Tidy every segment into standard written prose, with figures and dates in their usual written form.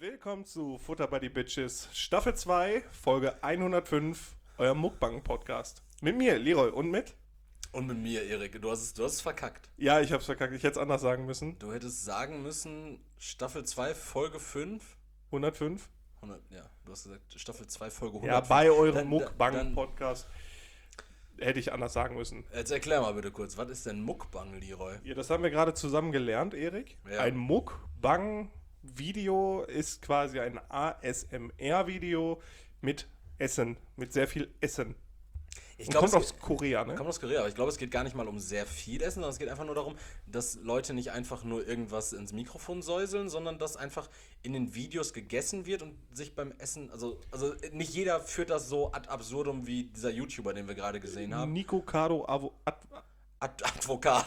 Willkommen zu Futter by the Bitches, Staffel 2, Folge 105, euer Mukbang-Podcast. Mit mir, Leroy, und mit? Und mit mir, Erik. Du hast es verkackt. Ja, ich hab's verkackt, ich hätte es anders sagen müssen. Du hättest sagen müssen, Staffel 2, Folge 5. 105? 100, ja, du hast gesagt, Staffel 2, Folge 100. Ja, bei eurem Mukbang-Podcast hätte ich anders sagen müssen. Jetzt erklär mal bitte kurz, was ist denn Mukbang, Leroy? Ja, das haben wir gerade zusammen gelernt, Erik. Ja. Ein Mukbang-Video ist quasi ein ASMR-Video mit Essen, mit sehr viel Essen. Kommt aus Korea, ne? Kommt aus Korea, aber ich glaube, es geht gar nicht mal um sehr viel Essen, sondern es geht einfach nur darum, dass Leute nicht einfach nur irgendwas ins Mikrofon säuseln, sondern dass einfach in den Videos gegessen wird und sich beim Essen, also nicht jeder führt das so ad absurdum wie dieser YouTuber, den wir gerade gesehen haben. Nico Caro Advokat.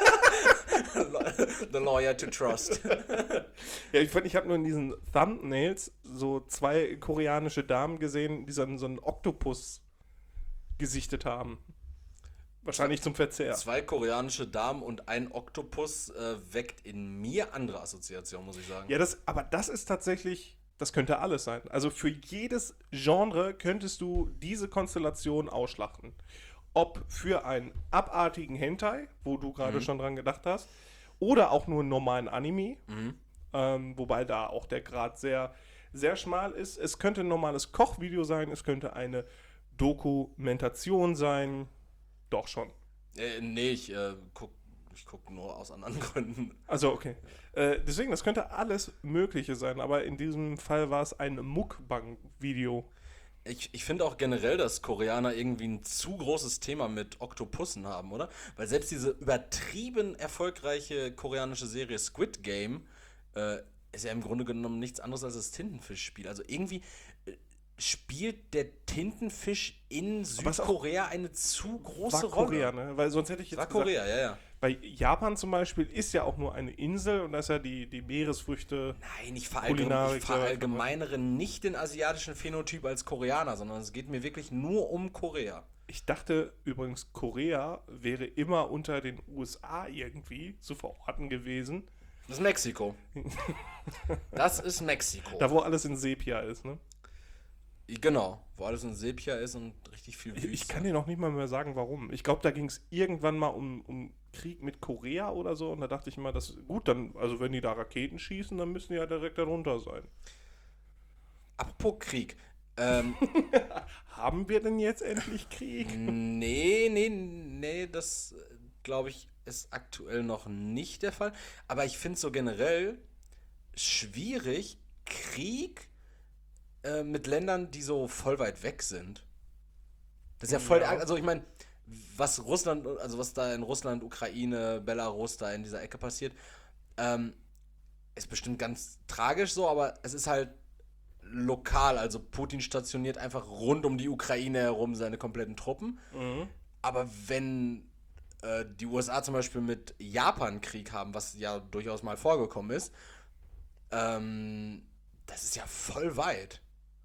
The lawyer to trust. Ja, ich habe nur in diesen Thumbnails so zwei koreanische Damen gesehen, die so einen Oktopus gesichtet haben. Wahrscheinlich zum Verzehr. Zwei koreanische Damen und ein Oktopus weckt in mir andere Assoziationen, muss ich sagen. Ja, aber das ist tatsächlich, das könnte alles sein. Also für jedes Genre könntest du diese Konstellation ausschlachten. Ob für einen abartigen Hentai, wo du gerade schon dran gedacht hast, oder auch nur einen normalen Anime, wobei da auch der Grad sehr, sehr schmal ist. Es könnte ein normales Kochvideo sein, es könnte eine Dokumentation sein. Doch schon. Nee, ich guck nur aus anderen Gründen. Also, okay. Deswegen, das könnte alles Mögliche sein, aber in diesem Fall war es ein Mukbang-Video. Ich finde auch generell, dass Koreaner irgendwie ein zu großes Thema mit Oktopussen haben, oder? Weil selbst diese übertrieben erfolgreiche koreanische Serie Squid Game ist ja im Grunde genommen nichts anderes als das Tintenfischspiel. Also irgendwie spielt der Tintenfisch in Südkorea eine zu große Rolle. Korea, ne? Weil sonst hätte ich jetzt War Korea, ja. Weil Japan zum Beispiel ist ja auch nur eine Insel und da ist ja die Meeresfrüchte. Nein, ich Kulinarik, verallgemeinere nicht den asiatischen Phänotyp als Koreaner, sondern es geht mir wirklich nur um Korea. Ich dachte übrigens, Korea wäre immer unter den USA irgendwie zu verorten gewesen. Das ist Mexiko. Das ist Mexiko. Da, wo alles in Sepia ist, ne? Genau, wo alles in Sepia ist und richtig viel Wüste. Ich kann dir noch nicht mal mehr sagen, warum. Ich glaube, da ging es irgendwann mal um Krieg mit Korea oder so. Und da dachte ich immer, gut, dann, also wenn die da Raketen schießen, dann müssen die ja direkt darunter sein. Apropos Krieg. Haben wir denn jetzt endlich Krieg? Nee, das glaube ich ist aktuell noch nicht der Fall. Aber ich finde es so generell schwierig, Krieg mit Ländern, die so voll weit weg sind. Das ist ja voll, also ich meine, was da in Russland, Ukraine, Belarus da in dieser Ecke passiert, ist bestimmt ganz tragisch so, aber es ist halt lokal, also Putin stationiert einfach rund um die Ukraine herum seine kompletten Truppen. Aber wenn die USA zum Beispiel mit Japan Krieg haben, was ja durchaus mal vorgekommen ist, das ist ja voll weit.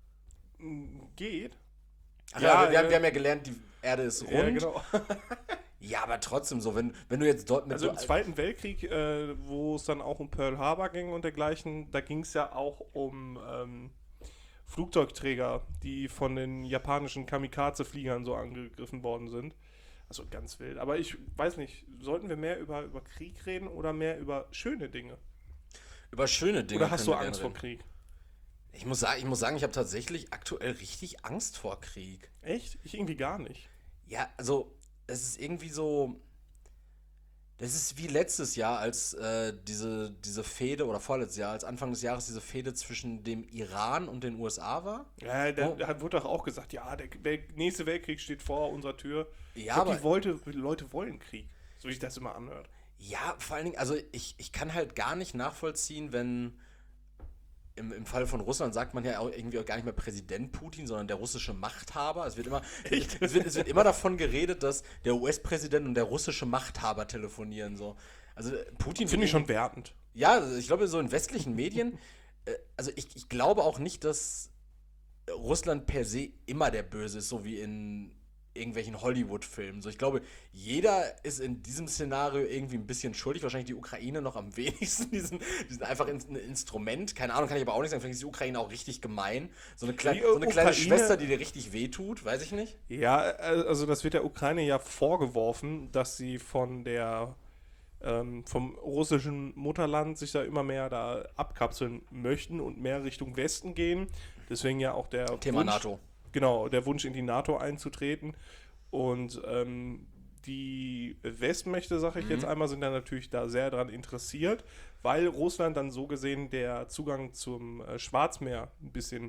Geht. Ach ja, wir haben ja gelernt, die Erde ist rund. Ja, genau. Ja, aber trotzdem so, wenn du jetzt dort mit Also im Zweiten Weltkrieg, wo es dann auch um Pearl Harbor ging und dergleichen, da ging es ja auch um Flugzeugträger, die von den japanischen Kamikaze-Fliegern so angegriffen worden sind. Also ganz wild. Aber ich weiß nicht, sollten wir mehr über Krieg reden oder mehr über schöne Dinge? Über schöne Dinge. Oder hast du Angst vor Krieg? Ich muss sagen, ich habe tatsächlich aktuell richtig Angst vor Krieg. Echt? Ich irgendwie gar nicht. Ja, also es ist irgendwie so. Das ist wie letztes Jahr, als diese Fehde, oder vorletztes Jahr, als Anfang des Jahres diese Fehde zwischen dem Iran und den USA war. Ja, da wurde doch auch gesagt, ja, der nächste Weltkrieg steht vor unserer Tür. Ja, die Leute wollen Krieg, so wie sich das immer anhört. Ja, vor allen Dingen, also ich kann halt gar nicht nachvollziehen, wenn im Fall von Russland sagt man ja auch irgendwie auch gar nicht mehr Präsident Putin, sondern der russische Machthaber. Es wird immer davon geredet, dass der US-Präsident und der russische Machthaber telefonieren. So. Also Putin finde ich schon wertend. Ja, also ich glaube, so in westlichen Medien, also ich glaube auch nicht, dass Russland per se immer der Böse ist, so wie in irgendwelchen Hollywood-Filmen. So, ich glaube, jeder ist in diesem Szenario irgendwie ein bisschen schuldig. Wahrscheinlich die Ukraine noch am wenigsten. Die sind einfach ein Instrument. Keine Ahnung, kann ich aber auch nicht sagen. Vielleicht ist die Ukraine auch richtig gemein. So eine kleine Schwester, die dir richtig wehtut, weiß ich nicht. Ja, also das wird der Ukraine ja vorgeworfen, dass sie vom russischen Mutterland sich da immer mehr da abkapseln möchten und mehr Richtung Westen gehen. Deswegen ja auch der Thema Wunsch, NATO. genau, der Wunsch in die NATO einzutreten. Und die Westmächte, sage ich jetzt einmal, sind da natürlich da sehr dran interessiert, weil Russland dann so gesehen der Zugang zum Schwarzmeer ein bisschen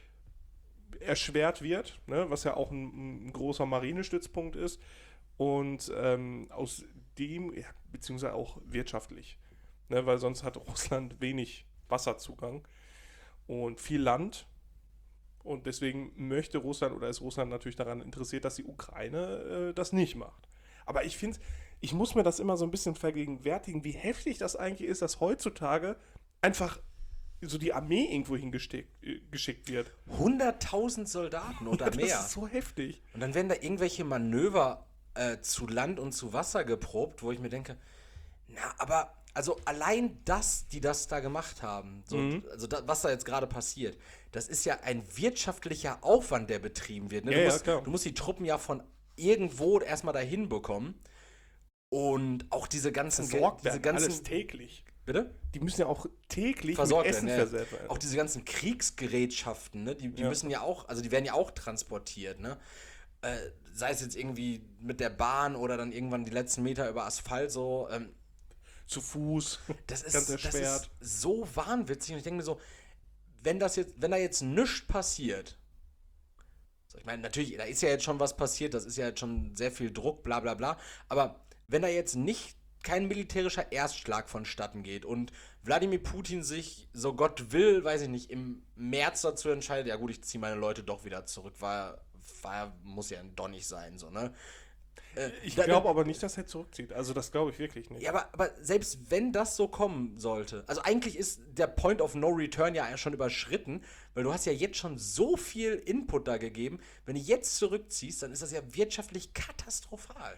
erschwert wird, ne, was ja auch ein großer Marinestützpunkt ist. Und aus dem, ja, beziehungsweise auch wirtschaftlich, ne, weil sonst hat Russland wenig Wasserzugang und viel Land. Und deswegen möchte Russland oder ist Russland natürlich daran interessiert, dass die Ukraine das nicht macht. Aber ich finde, ich muss mir das immer so ein bisschen vergegenwärtigen, wie heftig das eigentlich ist, dass heutzutage einfach so die Armee irgendwo geschickt wird. 100.000 Soldaten oder mehr. Das ist so heftig. Und dann werden da irgendwelche Manöver zu Land und zu Wasser geprobt, wo ich mir denke, na, aber also allein die das da gemacht haben, so, was da jetzt gerade passiert, das ist ja ein wirtschaftlicher Aufwand, der betrieben wird. Ne? Du musst die Truppen ja von irgendwo erstmal dahin bekommen. Und auch diese ganzen alles täglich. Bitte? Die müssen ja auch täglich versorgt mit Essen werden. versorgt werden. Auch diese ganzen Kriegsgerätschaften, ne? Die müssen ja auch, also die werden ja auch transportiert, ne? Sei es jetzt irgendwie mit der Bahn oder dann irgendwann die letzten Meter über Asphalt so. Zu Fuß, das ist erschwert. So wahnwitzig. Und ich denke mir so, wenn da jetzt nichts passiert, so, ich meine, natürlich, da ist ja jetzt schon was passiert, das ist ja jetzt schon sehr viel Druck, bla bla bla, aber wenn da jetzt kein militärischer Erstschlag vonstatten geht und Wladimir Putin sich, so Gott will, weiß ich nicht, im März dazu entscheidet, ja gut, ich ziehe meine Leute doch wieder zurück, muss ja ein Donnig sein, so, ne? Ich glaube aber nicht, dass er zurückzieht. Also das glaube ich wirklich nicht. Ja, aber selbst wenn das so kommen sollte, also eigentlich ist der Point of No Return ja schon überschritten, weil du hast ja jetzt schon so viel Input da gegeben. Wenn du jetzt zurückziehst, dann ist das ja wirtschaftlich katastrophal.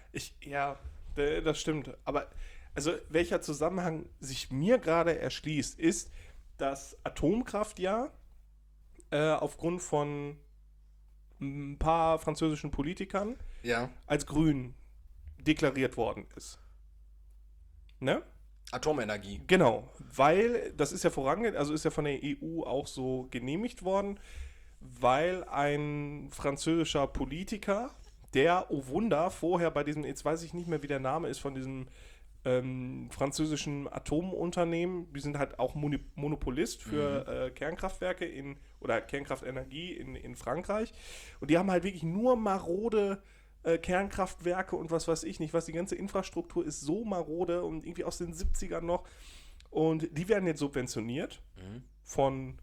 Das stimmt. Aber also welcher Zusammenhang sich mir gerade erschließt, ist, dass Atomkraft aufgrund von ein paar französischen Politikern als grün deklariert worden ist. Ne? Atomenergie. Genau, weil das ist ja ist ja von der EU auch so genehmigt worden, weil ein französischer Politiker, der, oh Wunder, vorher bei diesem, jetzt weiß ich nicht mehr, wie der Name ist, von diesem französischen Atomunternehmen, die sind halt auch Monopolist für Kernkraftwerke oder Kernkraftenergie in Frankreich. Und die haben halt wirklich nur marode Kernkraftwerke und was weiß ich nicht, die ganze Infrastruktur ist so marode und irgendwie aus den 70ern noch. Und die werden jetzt subventioniert von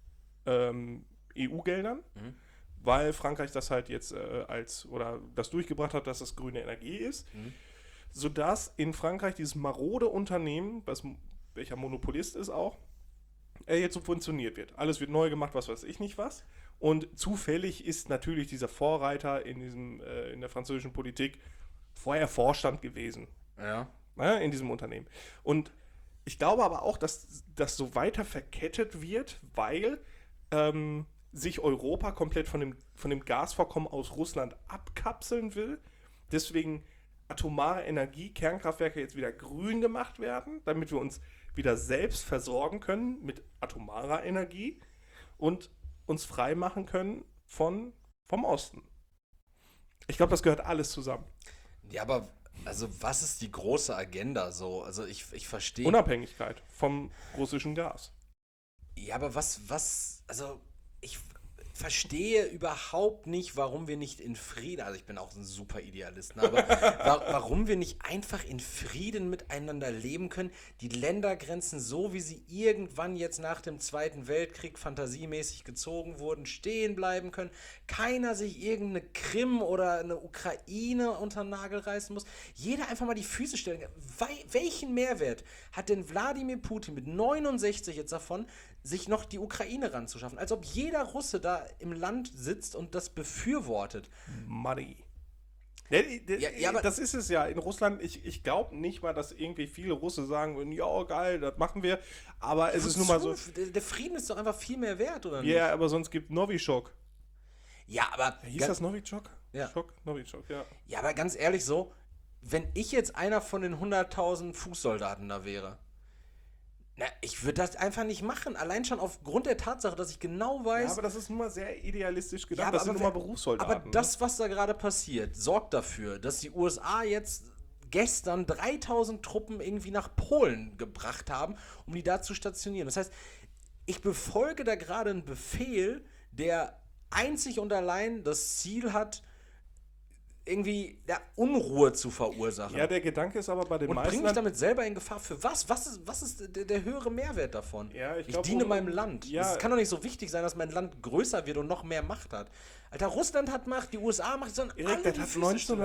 EU-Geldern, weil Frankreich das halt jetzt das durchgebracht hat, dass das grüne Energie ist. Sodass in Frankreich dieses marode Unternehmen, welcher Monopolist ist auch, jetzt subventioniert wird. Alles wird neu gemacht, was weiß ich nicht was. Und zufällig ist natürlich dieser Vorreiter in der französischen Politik vorher Vorstand gewesen. Ja. In diesem Unternehmen. Und ich glaube aber auch, dass das so weiter verkettet wird, weil sich Europa komplett von dem Gasvorkommen aus Russland abkapseln will. Deswegen atomare Energie, Kernkraftwerke jetzt wieder grün gemacht werden, damit wir uns wieder selbst versorgen können mit atomarer Energie und uns frei machen können vom Osten. Ich glaube, das gehört alles zusammen. Ja, aber also was ist die große Agenda so? Also ich verstehe... Unabhängigkeit vom russischen Gas. Ja, aber also ich verstehe überhaupt nicht, warum wir nicht in Frieden, also ich bin auch ein super Idealist, ne, aber warum wir nicht einfach in Frieden miteinander leben können, die Ländergrenzen so, wie sie irgendwann jetzt nach dem Zweiten Weltkrieg fantasiemäßig gezogen wurden, stehen bleiben können, keiner sich irgendeine Krim oder eine Ukraine unter den Nagel reißen muss, jeder einfach mal die Füße stellen. Welchen Mehrwert hat denn Wladimir Putin mit 69 jetzt davon, sich noch die Ukraine ranzuschaffen? Als ob jeder Russe da im Land sitzt und das befürwortet. Money. aber das ist es ja. In Russland, ich glaube nicht mal, dass irgendwie viele Russen sagen würden, ja, geil, das machen wir. Aber es ist nun mal so. Der Frieden ist doch einfach viel mehr wert, oder Ja, nicht? yeah, aber sonst gibt Novichok. Ja, aber. Hieß das Novichok? Ja. Novichok, ja. Ja, aber ganz ehrlich so, wenn ich jetzt einer von den 100.000 Fußsoldaten da wäre, na, ich würde das einfach nicht machen. Allein schon aufgrund der Tatsache, dass ich genau weiß. Ja, aber das ist nun mal sehr idealistisch gedacht. Ja, das sind nun mal Berufssoldaten. Aber das, was da gerade passiert, sorgt dafür, dass die USA jetzt gestern 3.000 Truppen irgendwie nach Polen gebracht haben, um die da zu stationieren. Das heißt, ich befolge da gerade einen Befehl, der einzig und allein das Ziel hat, irgendwie Unruhe zu verursachen. Ja, der Gedanke ist aber bei den und meisten. bringe mich damit selber in Gefahr. Für was? Was ist der höhere Mehrwert davon? Ja, ich ich glaub, diene meinem Land. ja. Es kann doch nicht so wichtig sein, dass mein Land größer wird und noch mehr Macht hat. Alter, Russland hat Macht, die USA macht, sondern Erik, das hat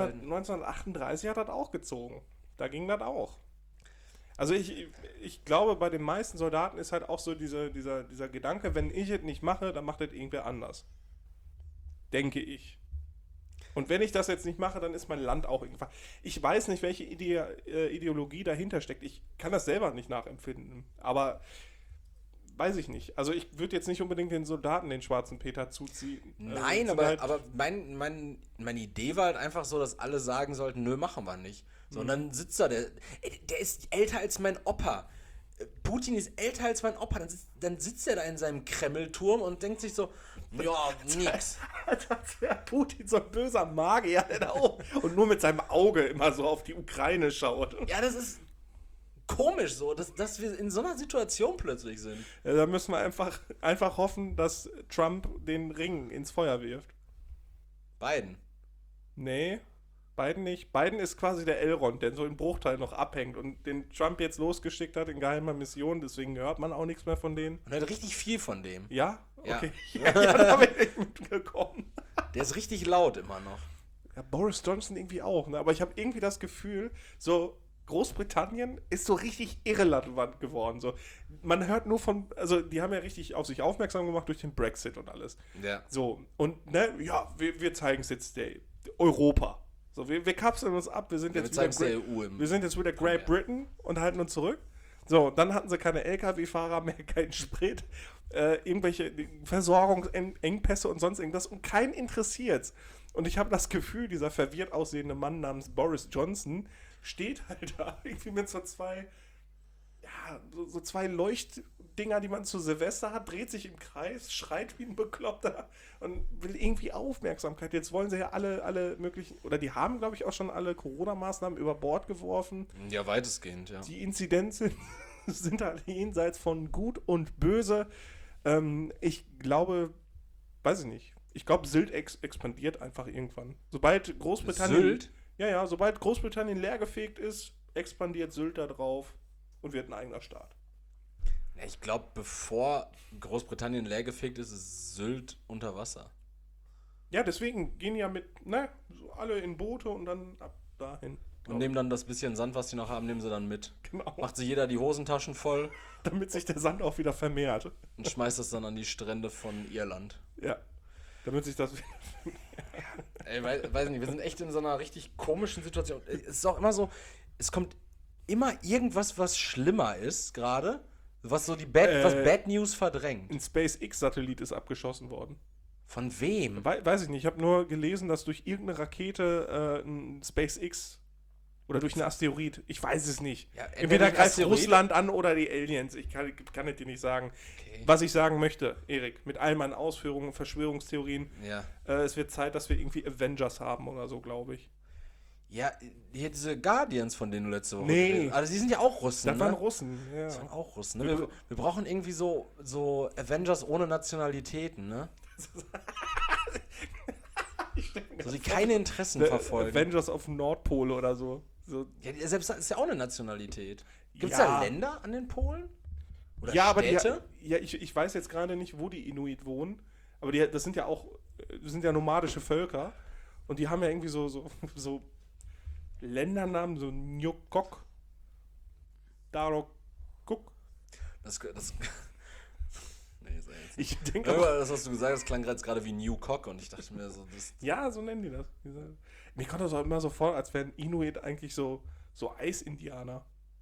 1938 hat das auch gezogen. Da ging das auch. Also ich glaube, bei den meisten Soldaten ist halt auch so dieser Gedanke, wenn ich es nicht mache, dann macht es irgendwer anders. Denke ich. Und wenn ich das jetzt nicht mache, dann ist mein Land auch irgendwann. Ich weiß nicht, welche Ideologie dahinter steckt. Ich kann das selber nicht nachempfinden. Aber weiß ich nicht. Also ich würde jetzt nicht unbedingt den Soldaten den schwarzen Peter zuziehen. Nein, aber meine Idee war halt einfach so, dass alle sagen sollten, nö, machen wir nicht. So, und dann sitzt da der ist älter als mein Opa. Putin ist älter als mein Opa. Dann sitzt er da in seinem Kremlturm und denkt sich so, ja, nix. Als wäre Putin so ein böser Magier, der da auch und nur mit seinem Auge immer so auf die Ukraine schaut. Ja, das ist komisch so, dass wir in so einer Situation plötzlich sind. Ja, da müssen wir einfach hoffen, dass Trump den Ring ins Feuer wirft. Biden. Nee, Biden nicht. Biden ist quasi der Elrond, der so im Bruchteil noch abhängt und den Trump jetzt losgeschickt hat in geheimer Mission, deswegen hört man auch nichts mehr von denen. Und er hat richtig viel von dem. Ja? Ja. Okay. Ja, da bin ich mitgekommen. Der ist richtig laut immer noch. Ja, Boris Johnson irgendwie auch, ne? Aber ich habe irgendwie das Gefühl, so Großbritannien ist so richtig irrelevant geworden. So, man hört nur von, also die haben ja richtig auf sich aufmerksam gemacht durch den Brexit und alles. Ja. So, und ne, ja, wir zeigen es jetzt Europa. So, wir kapseln uns ab, wir sind jetzt wieder Great Britain und halten uns zurück. So, dann hatten sie keine LKW-Fahrer mehr, keinen Sprit, irgendwelche Versorgungsengpässe und sonst irgendwas und keinen interessiert's. Und ich habe das Gefühl, dieser verwirrt aussehende Mann namens Boris Johnson steht halt da irgendwie mit so zwei Leuchtdinger, die man zu Silvester hat, dreht sich im Kreis, schreit wie ein Bekloppter und will irgendwie Aufmerksamkeit. Jetzt wollen sie ja alle möglichen, oder die haben, glaube ich, auch schon alle Corona-Maßnahmen über Bord geworfen. Ja, weitestgehend, ja. Die Inzidenzen sind halt jenseits von Gut und Böse. Ich glaube, weiß ich nicht. Ich glaube, Sylt expandiert einfach irgendwann. Sobald Großbritannien. Sylt? Ja, sobald Großbritannien leergefegt ist, expandiert Sylt da drauf und wird ein eigener Staat. Ich glaube, bevor Großbritannien leergefegt ist, ist Sylt unter Wasser. Ja, deswegen gehen ja so alle in Boote und dann ab dahin. Und nehmen dann das bisschen Sand, was sie noch haben, nehmen sie dann mit. Genau. Macht sich jeder die Hosentaschen voll. Damit sich der Sand auch wieder vermehrt. Und schmeißt es dann an die Strände von Irland. Ja. Damit sich das. Ey, weiß nicht, wir sind echt in so einer richtig komischen Situation. Es ist auch immer so, es kommt immer irgendwas, was schlimmer ist gerade, was so was Bad News verdrängt. Ein SpaceX-Satellit ist abgeschossen worden. Von wem? Weiß ich nicht. Ich habe nur gelesen, dass durch irgendeine Rakete ein SpaceX oder durch einen Asteroid, ich weiß es nicht. Ja, entweder greift Russland an oder die Aliens. Ich kann es dir nicht sagen. Okay. Was ich sagen möchte, Erik, mit all meinen Ausführungen, Verschwörungstheorien, es wird Zeit, dass wir irgendwie Avengers haben oder so, glaube ich. Ja, hier diese Guardians, von denen du letzte Woche geredet hast. Also die sind ja auch Russen, Das waren Russen, ja. Das waren auch Russen, ne? Wir brauchen irgendwie so Avengers ohne Nationalitäten, ne? So, die keine Interessen verfolgen. Avengers auf dem Nordpol oder so. Ja, selbst das ist ja auch eine Nationalität. Gibt es da Länder an den Polen? Oder ja, Städte? Aber ich weiß jetzt gerade nicht, wo die Inuit wohnen, aber das sind ja nomadische Völker und die haben ja irgendwie so Ländernamen, so Nyokok, Darokuk. Nee, Ich denke Aber das, was du gesagt hast, klang jetzt gerade wie New Cock und ich dachte mir so, das. ja, so nennen die das. Mir kommt das auch immer so vor, als wären Inuit eigentlich so Eisindianer.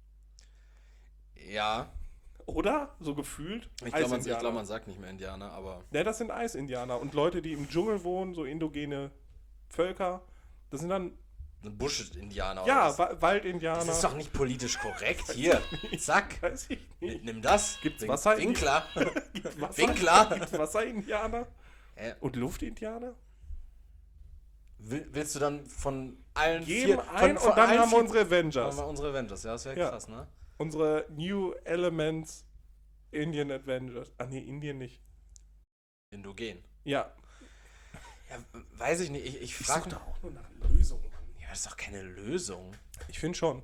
Ja, Oder? So gefühlt. ich glaube, man sagt nicht mehr Indianer, aber. Ne, das sind Eisindianer. Und Leute, die im Dschungel wohnen, so indogene Völker, das sind dann, Busch-Indianer ja, oder was? Waldindianer. Das ist doch nicht politisch korrekt. Hier, zack. Weiß ich nicht. Nimm das. Gibt's Wasser? Winkler. Winkler. Gibt's Wasserindianer? Hä? Und Luftindianer? Willst du dann von allen Geben vier... ein von und dann allen haben wir vier- unsere Avengers. Haben wir unsere Avengers, ja, das wäre Ja. krass, ne? Unsere New Elements Indian Avengers. Ah, nee, Indien nicht. Indogen. Ja. Ja, weiß ich nicht. Ich Ich frage suche da auch nur nach Lösungen, Mann. Ja, das ist doch keine Lösung. Ich finde schon.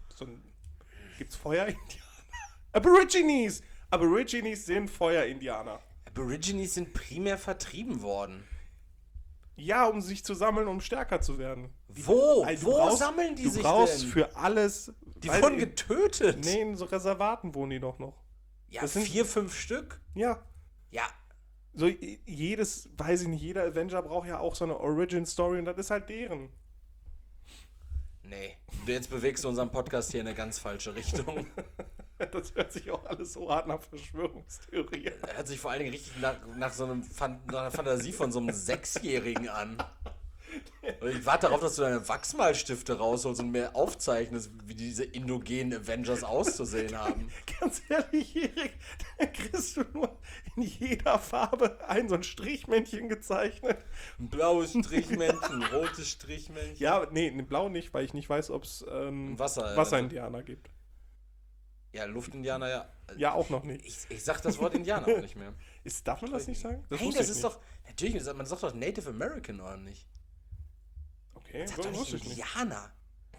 Gibt's Feuerindianer? Aborigines! Aborigines sind Feuerindianer. Aborigines sind primär vertrieben worden. Ja, um sich zu sammeln, um stärker zu werden. Wo? Also, Wo sammeln die sich Du brauchst denn? für alles... Die weil wurden in- getötet. Nee, in so Reservaten wohnen die doch noch. Ja, das sind- 4, 5 Stück. Ja. Ja, So jedes, weiß ich nicht, jeder Avenger braucht ja auch so eine Origin-Story und das ist halt deren. nee. Jetzt bewegst du unseren Podcast hier in eine ganz falsche Richtung. Das hört sich auch alles so hart nach Verschwörungstheorie an. Hört sich vor allen Dingen richtig nach so einem nach einer Fantasie von so einem Sechsjährigen an. Und ich warte darauf, dass du deine Wachsmalstifte rausholst und mir aufzeichnest, wie diese indogenen Avengers auszusehen haben. Ganz ehrlich, Erik, da kriegst du nur in jeder Farbe so ein Strichmännchen gezeichnet. Ein blaues Strichmännchen, ein rotes Strichmännchen. Ja, nee, blau nicht, weil ich nicht weiß, ob es Wasserindianer gibt. Ja, Luftindianer, ja. Ja, auch noch nicht. Ich sag das Wort Indianer auch nicht mehr. Darf man das nicht sagen? Hey, wusste das ich ist nicht. doch. Natürlich, man sagt doch Native American, oder nicht? Okay, Sag doch nicht wusste ich nicht. Indianer.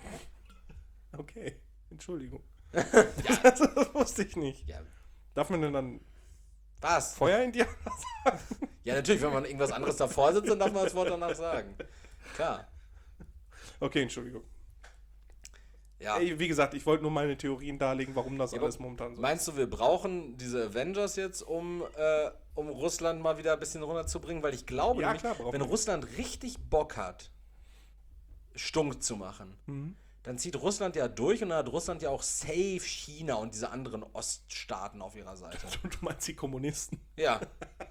Okay, Entschuldigung. Das wusste ich nicht. Ja, Darf man denn dann was? Feuerindianer sagen? Ja, natürlich, wenn man irgendwas anderes davor sitzt, dann darf man das Wort danach sagen. Klar. Okay, Entschuldigung. Ja. Ey, wie gesagt, ich wollte nur meine Theorien darlegen, warum das Ja, alles aber momentan so Meinst du, wir brauchen diese Avengers jetzt, um Russland mal wieder ein bisschen runterzubringen? Weil ich glaube, Ja, nämlich, klar, brauchen wenn wir. Russland richtig Bock hat, stunk zu machen, dann zieht Russland ja durch und dann hat Russland ja auch safe China und diese anderen Oststaaten auf ihrer Seite. Du meinst die Kommunisten. Ja,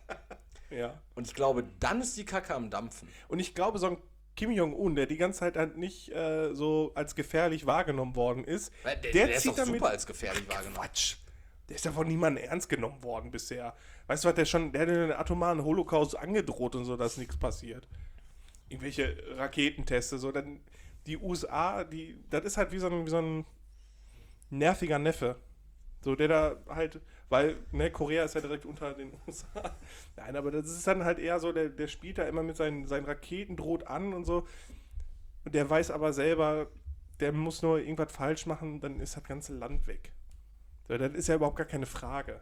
Ja. und ich glaube, dann ist die Kacke am Dampfen. Und ich glaube, so ein Kim Jong-un, der die ganze Zeit halt nicht so als gefährlich wahrgenommen worden ist, Weil der ist zieht doch damit. super als gefährlich wahrgenommen. Quatsch. Der ist ja von niemandem ernst genommen worden bisher. Weißt du was, der hat den atomaren Holocaust angedroht und so, dass nichts passiert. Irgendwelche Raketenteste, so dann die USA, das ist halt wie so ein nerviger Neffe. So, der da halt, weil, ne, Korea ist ja direkt unter den USA. Nein, aber das ist dann halt eher so, der spielt da immer mit seinen Raketen, droht an und so. Und der weiß aber selber, der muss nur irgendwas falsch machen, dann ist das ganze Land weg. So, das ist ja überhaupt gar keine Frage.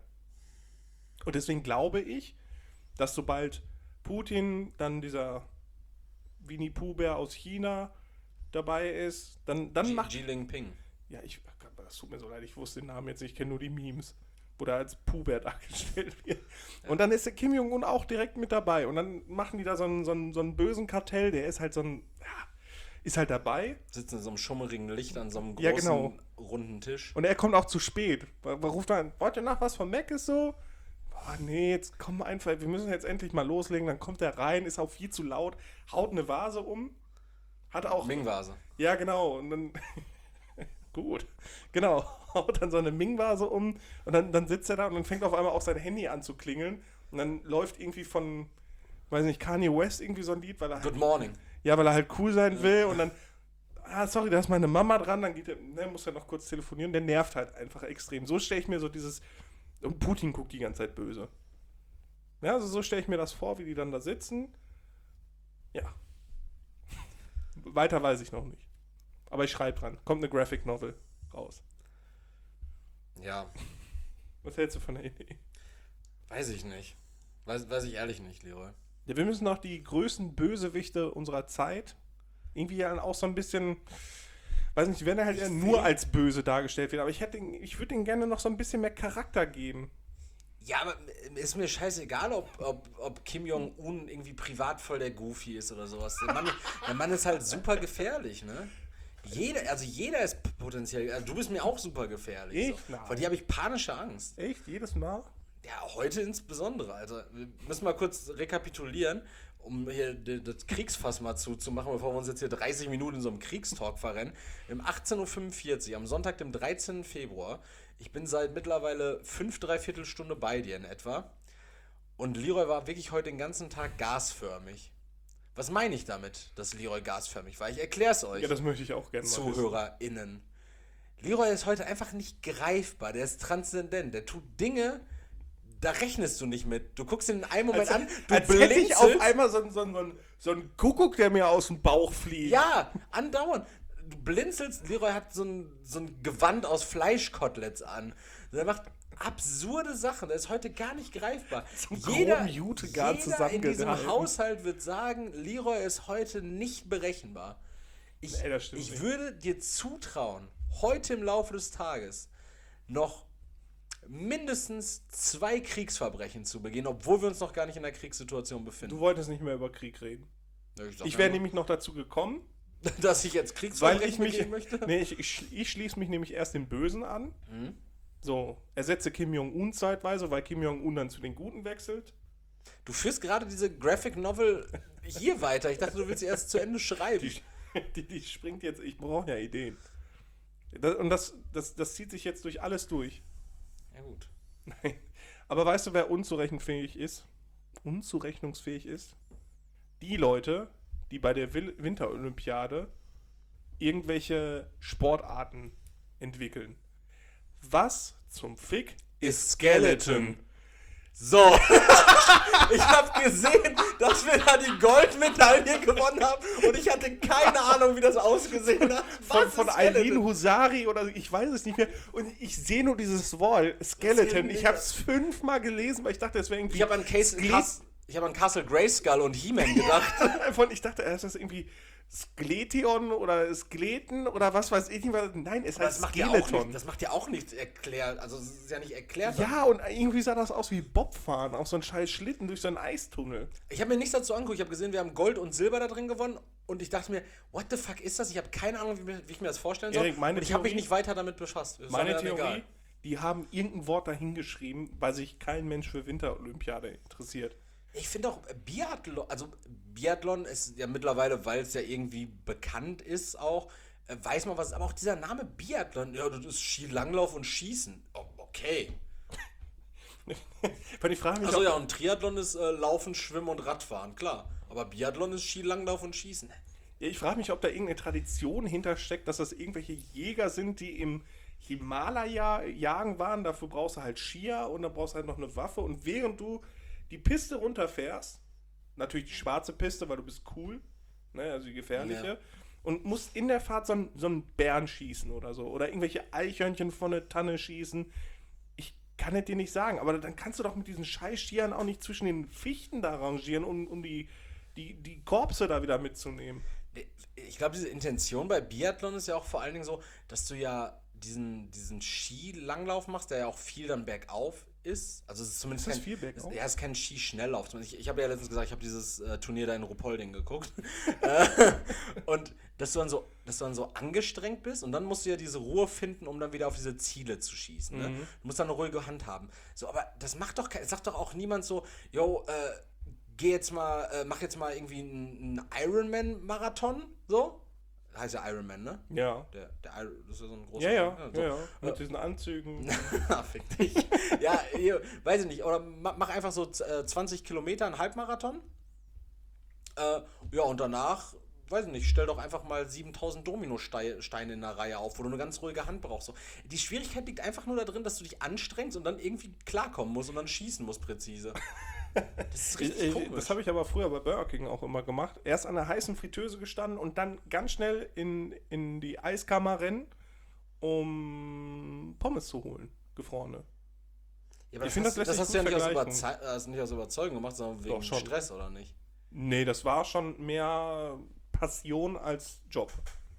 Und deswegen glaube ich, dass sobald Putin, dann dieser Winnie-Pooh-Bär aus China dabei ist, dann macht... Xi Jinping. Ja, das tut mir so leid, ich wusste den Namen jetzt nicht, ich kenne nur die Memes, wo der als Pooh-Bär dargestellt wird. Ja. Und dann ist der Kim Jong-un auch direkt mit dabei. Und dann machen die da so einen bösen Kartell, der ist halt ist halt dabei. Sitzt in so einem schummerigen Licht an so einem großen, Ja, genau. runden Tisch. Und er kommt auch zu spät. Ruft dann, wollt ihr nach was von Mac ist so? Boah, nee, jetzt komm einfach, wir müssen jetzt endlich mal loslegen. Dann kommt er rein, ist auch viel zu laut, haut eine Vase um. Hat auch... Ming-Vase. Ja, genau. Und dann... Gut. Genau. Haut dann so eine Ming-Vase um und dann sitzt er da und dann fängt auf einmal auch sein Handy an zu klingeln. Und dann läuft irgendwie von, weiß nicht, Kanye West irgendwie so ein Lied, weil er Good morning. Ja, weil er halt cool sein will und dann, sorry, da ist meine Mama dran, dann geht er, muss er noch kurz telefonieren, der nervt halt einfach extrem. So stelle ich mir so dieses, und Putin guckt die ganze Zeit böse. Ja, also so stelle ich mir das vor, wie die dann da sitzen. Ja. Weiter weiß ich noch nicht. Aber ich schreibe dran. Kommt eine Graphic Novel raus. Ja, Was hältst du von der Idee? weiß ich nicht. Weiß ich ehrlich nicht, Leroy. Ja, wir müssen auch die größten Bösewichte unserer Zeit irgendwie ja auch so ein bisschen, weiß nicht, wenn er halt eher nur als böse dargestellt wird, aber ich würde ihm gerne noch so ein bisschen mehr Charakter geben. Ja, aber ist mir scheißegal, ob Kim Jong-un irgendwie privat voll der Goofy ist oder sowas. Der Mann ist halt super gefährlich, ne? Jeder ist potenziell. Also du bist mir auch super gefährlich. Ich? So. Nein. Vor dir habe ich panische Angst. Echt? Jedes Mal? Ja, heute insbesondere. Also, wir müssen mal kurz rekapitulieren, um hier das Kriegsfass mal zuzumachen, bevor wir uns jetzt hier 30 Minuten in so einem Kriegstalk verrennen. Um 18:45 Uhr, am Sonntag, dem 13. Februar. Ich bin seit mittlerweile 5 Stunde bei dir in etwa. Und Leroy war wirklich heute den ganzen Tag gasförmig. Was meine ich damit, dass Leroy gasförmig war? Ich erkläre es euch. Ja, das möchte ich auch gerne mal wissen. ZuhörerInnen. Leroy ist heute einfach nicht greifbar. Der ist transzendent. Der tut Dinge, da rechnest du nicht mit. Du guckst ihn in einem Moment an, du als hätte ich blinzelst. auf einmal so einen Kuckuck, der mir aus dem Bauch fliegt. Ja, andauernd. Du blinzelst. Leroy hat so ein Gewand aus Fleischkoteletts an. Der macht absurde Sachen. Der ist heute gar nicht greifbar. groben Jutegarn jeder in diesem zusammengehalten. Haushalt wird sagen, Leroy ist heute nicht berechenbar. Nee, das stimmt Ich nicht. würde dir zutrauen, heute im Laufe des Tages noch mindestens 2 Kriegsverbrechen zu begehen, obwohl wir uns noch gar nicht in einer Kriegssituation befinden. Du wolltest nicht mehr über Krieg reden. sag Ich ja wäre nur, nämlich noch dazu gekommen, dass ich jetzt weil Kriegsverbrechen ich mich. begehen möchte. Nee, ich schließe mich nämlich erst dem Bösen an. Mhm. So, ersetze Kim Jong-un zeitweise, weil Kim Jong-un dann zu den Guten wechselt. Du führst gerade diese Graphic Novel hier weiter. Ich dachte, du willst sie erst zu Ende schreiben. Die springt jetzt, ich brauche ja Ideen. Das zieht sich jetzt durch alles durch. Ja gut. Nein. Aber weißt du, wer unzurechnungsfähig ist? Unzurechnungsfähig ist? Die Leute, die bei der Winterolympiade irgendwelche Sportarten entwickeln. Was zum Fick ist Skeleton? So. Ich habe gesehen, dass wir da die Goldmedaille gewonnen haben und ich hatte keine Ahnung, wie das ausgesehen hat. Von Eileen Husari oder ich weiß es nicht mehr. Und ich sehe nur dieses Wort, Skeleton. Ich habe es 5-mal gelesen, weil ich dachte, es wäre irgendwie... Ich habe an Castle Grayskull und He-Man gedacht. Ich dachte, ist das irgendwie Skeletion oder Skeleten oder was weiß ich nicht. Nein, es heißt Skeleton. Das macht ja auch nichts erklärt. Also, es ist ja nicht erklärt. Ja, und irgendwie sah das aus wie Bobfahren auf so einen scheiß Schlitten durch so einen Eistunnel. Ich habe mir nichts dazu angeguckt. Ich habe gesehen, wir haben Gold und Silber da drin gewonnen. Und ich dachte mir, what the fuck ist das? Ich habe keine Ahnung, wie ich mir das vorstellen soll. Erik, meine und ich habe mich Theorie- nicht weiter damit befasst. Das war Meine mir dann Theorie, egal. die haben irgendein Wort dahingeschrieben, weil sich kein Mensch für Winterolympiade interessiert. Ich finde auch Biathlon ist ja mittlerweile, weil es ja irgendwie bekannt ist auch, weiß man was, aber auch dieser Name Biathlon, ja, das ist Skilanglauf und Schießen. Oh, okay. Weil ich frage mich, Achso, ja, und Triathlon ist Laufen, Schwimmen und Radfahren, klar. Aber Biathlon ist Skilanglauf und Schießen. ich frage mich, ob da irgendeine Tradition hintersteckt, dass das irgendwelche Jäger sind, die im Himalaya jagen waren. Dafür brauchst du halt Skier und dann brauchst du halt noch eine Waffe. Und während du die Piste runterfährst, natürlich die schwarze Piste, weil du bist cool, ne, also die gefährliche, Ja. und musst in der Fahrt so einen Bären schießen oder so. Oder irgendwelche Eichhörnchen von der Tanne schießen. Ich kann es dir nicht sagen, aber dann kannst du doch mit diesen Scheiß-Skiern auch nicht zwischen den Fichten da rangieren, um die Korpse da wieder mitzunehmen. Ich glaube, diese Intention bei Biathlon ist ja auch vor allen Dingen so, dass du ja diesen Skilanglauf machst, der ja auch viel dann bergauf ist. Also es ist zumindest Ist das viel bergauf? Ja, es ist kein Skischnelllauf. Ich habe ja letztens gesagt, ich habe dieses Turnier da in Ruhpolding geguckt. Und dass du dann so angestrengt bist und dann musst du ja diese Ruhe finden, um dann wieder auf diese Ziele zu schießen. Ne? Du musst dann eine ruhige Hand haben. So, aber das sagt doch auch niemand so, yo, mach jetzt mal irgendwie einen Ironman-Marathon, so. Heißt ja Ironman, ne? Ja. Das ist ja so ein großer... Ja. so. Mit diesen Anzügen. Fick dich. Ja, weiß ich nicht. Oder mach einfach so 20 Kilometer, einen Halbmarathon. Ja, und danach, weiß ich nicht, stell doch einfach mal 7000 Dominosteine in der Reihe auf, wo du eine ganz ruhige Hand brauchst. So. Die Schwierigkeit liegt einfach nur darin, dass du dich anstrengst und dann irgendwie klarkommen musst und dann schießen musst präzise. Das ist richtig komisch. Das habe ich aber früher bei Burger King auch immer gemacht. Erst an der heißen Fritteuse gestanden und dann ganz schnell in die Eiskammer rennen, um Pommes zu holen, gefrorene. Ja, aber Ich finde, das lässt das sich hast du ja gut nicht aus Überzeugung gemacht, sondern wegen Doch, schon. Stress, oder nicht? Nee, das war schon mehr Passion als Job.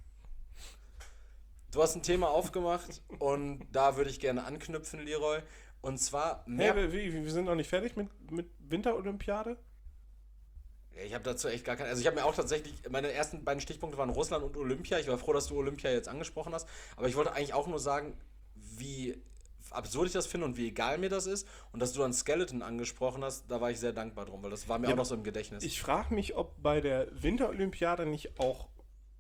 Du hast ein Thema aufgemacht und da würde ich gerne anknüpfen, Leroy. Und zwar Wir sind noch nicht fertig mit Winterolympiade? Ja, ich habe dazu echt gar keine. Also ich habe mir auch tatsächlich, meine ersten beiden Stichpunkte waren Russland und Olympia. Ich war froh, dass du Olympia jetzt angesprochen hast. Aber ich wollte eigentlich auch nur sagen, wie absurd ich das finde und wie egal mir das ist. Und dass du dann Skeleton angesprochen hast, da war ich sehr dankbar drum, weil das war mir auch noch so im Gedächtnis. Ich frage mich, ob bei der Winterolympiade nicht auch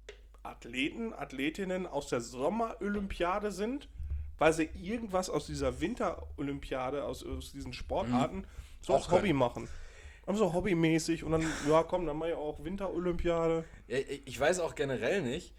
Athletinnen aus der Sommerolympiade sind, weil sie irgendwas aus dieser Winterolympiade, aus diesen Sportarten, so Auch als Hobby machen. Also so hobbymäßig und dann, ja komm, dann mach ich auch Winterolympiade. Ja, ich weiß auch generell nicht.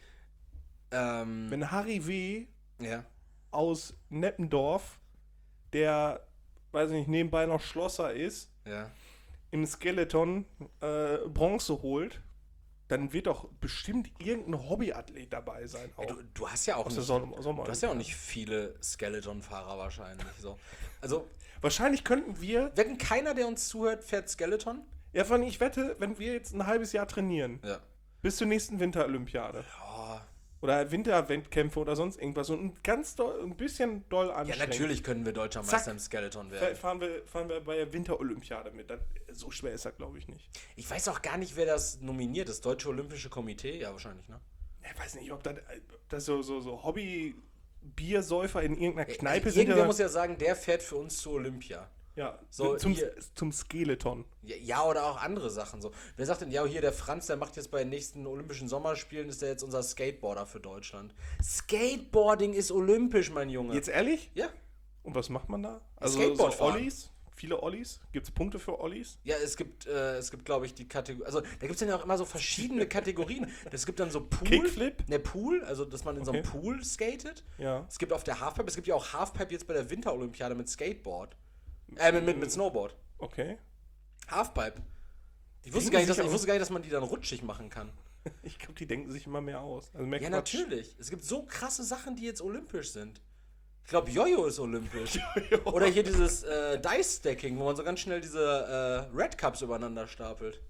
Wenn Harry W. Ja. aus Neppendorf, der, weiß nicht, nebenbei noch Schlosser ist, Ja. im Skeleton Bronze holt, dann wird doch bestimmt irgendein Hobbyathlet dabei sein. Auch. Ja, du hast ja auch Aus nicht, der Sommer du hast ja auch nicht viele Skeleton-Fahrer wahrscheinlich. So. Also, Wahrscheinlich könnten wir, wenn keiner, der uns zuhört, fährt Skeleton? ja, vor allem, ich wette, wenn wir jetzt ein halbes Jahr trainieren, Ja. bis zur nächsten Winterolympiade Ja, oder Winterwettkämpfe oder sonst irgendwas und ein bisschen doll ja, anstrengen. natürlich können wir deutscher Zack. Meister im Skeleton werden. Fahren wir bei der Winterolympiade mit. So schwer ist das, glaube ich, nicht. Ich weiß auch gar nicht, wer das nominiert. Das Deutsche Olympische Komitee? Ja, wahrscheinlich, ne? Ich weiß nicht, ob das so Hobby-Biersäufer in irgendeiner Kneipe sind. Irgendwer muss ja sagen, der fährt für uns zu Olympia. Ja, So, hier- zum Skeleton. Ja, oder auch andere Sachen. So. Wer sagt denn, ja, hier der Franz, der macht jetzt bei den nächsten Olympischen Sommerspielen, ist der jetzt unser Skateboarder für Deutschland. Skateboarding ist olympisch, mein Junge. Jetzt ehrlich? Ja. Und was macht man da? Also Skateboard so fahren. Ollis? Viele Ollis? Gibt es Punkte für Ollis? Ja, es gibt glaube ich, die Kategorie. Also, da gibt es ja auch immer so verschiedene Kategorien. Es gibt dann so Pool. Kickflip? Ne, Pool, also dass man in so einem Okay. Pool skatet. Ja. Es gibt auf der Halfpipe, es gibt ja auch Halfpipe jetzt bei der Winterolympiade mit Skateboard. Mit Snowboard. Okay. Halfpipe. Ich Denken wusste gar sich nicht, aber- dass man die dann rutschig machen kann. Ich glaube, die denken sich immer mehr aus. Also mehr Ja, Quatsch. natürlich. Es gibt so krasse Sachen, die jetzt olympisch sind. Ich glaube, Jojo ist olympisch. Oder hier dieses Dice-Stacking, wo man so ganz schnell diese Red Cups übereinander stapelt.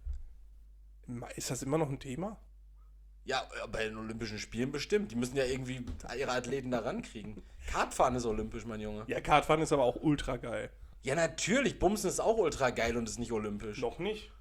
Ist das immer noch ein Thema? Ja, bei den Olympischen Spielen bestimmt. Die müssen ja irgendwie ihre Athleten da rankriegen. Kartfahren ist olympisch, mein Junge. Ja, Kartfahren ist aber auch ultra geil. Ja, natürlich. Bumsen ist auch ultra geil und ist nicht olympisch. Noch nicht.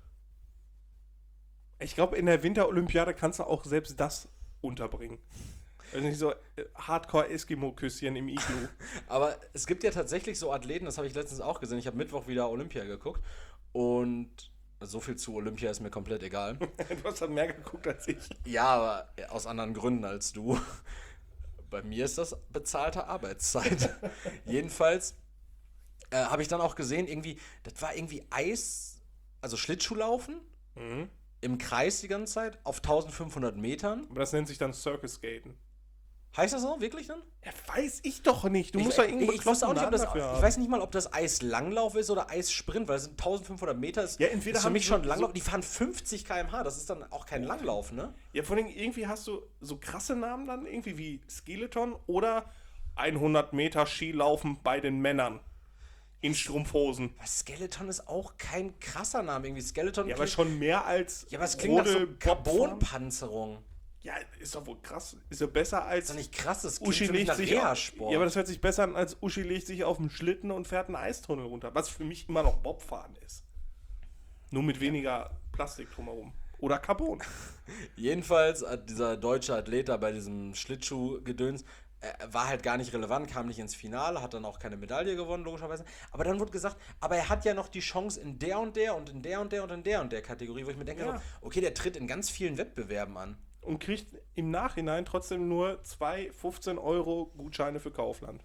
Ich glaube, in der Winterolympiade kannst du auch selbst das unterbringen. Also nicht so Hardcore-Eskimo-Küsschen im Iglu. Aber es gibt ja tatsächlich so Athleten, das habe ich letztens auch gesehen. Ich habe Mittwoch wieder Olympia geguckt. Und so viel zu Olympia ist mir komplett egal. Du hast dann mehr geguckt als ich. Ja, aber aus anderen Gründen als du. Bei mir ist das bezahlte Arbeitszeit. Jedenfalls habe ich dann auch gesehen, irgendwie, das war irgendwie Eis, also Schlittschuhlaufen im Kreis die ganze Zeit auf 1500 Metern. Aber das nennt sich dann Circus Skaten. Heißt das so, wirklich dann? Ja, weiß ich doch nicht. Du musst da irgendwo ich wusste auch nicht, ob das, dafür ich haben. weiß nicht mal, ob das Eislanglauf ist oder Eissprint, weil es sind 1500 Meter. Ist, Ja, entweder ist für haben mich die schon so- Langlauf. Die fahren 50 km/h, das ist dann auch kein Langlauf, ne? Ja, vor allem irgendwie hast du so krasse Namen dann, irgendwie wie Skeleton oder 100 Meter Skilaufen bei den Männern in Strumpfhosen. Was, Skeleton ist auch kein krasser Name. Irgendwie Skeleton Ja, aber schon mehr als ja, aber es klingt nach so Rodel- Carbonpanzerung. Ja, ist doch wohl krass. Ist ja besser als Ist doch nicht krass, das klingt Uschi für mich legt nach sich auf, Reha-Sport. ja, aber das hört sich besser an, als Uschi legt sich auf den Schlitten und fährt einen Eistunnel runter. Was für mich immer noch Bobfahren ist. Nur mit weniger Plastik drumherum. Oder Carbon. Jedenfalls hat dieser deutsche Athlet da bei diesem Schlittschuh-Gedöns war halt gar nicht relevant, kam nicht ins Finale, hat dann auch keine Medaille gewonnen, logischerweise. Aber dann wurde gesagt, aber er hat ja noch die Chance in der und der und in der und der und in der und der Kategorie, wo ich mir denke, Ja. so, okay, der tritt in ganz vielen Wettbewerben an. Und kriegt im Nachhinein trotzdem nur 2 15-Euro-Gutscheine für Kaufland.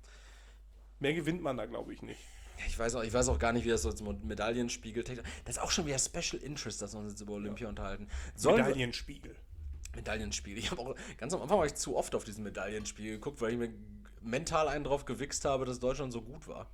Mehr gewinnt man da, glaube ich, nicht. Ja, ich weiß auch gar nicht, wie das so zum Medaillenspiegel technisch. Das ist auch schon wieder Special Interest, dass wir uns jetzt über Olympia unterhalten. Medaillenspiegel. Medaillenspiegel. Ich habe auch ganz am Anfang war ich zu oft auf diesen Medaillenspiegel geguckt, weil ich mir mental einen drauf gewichst habe, dass Deutschland so gut war.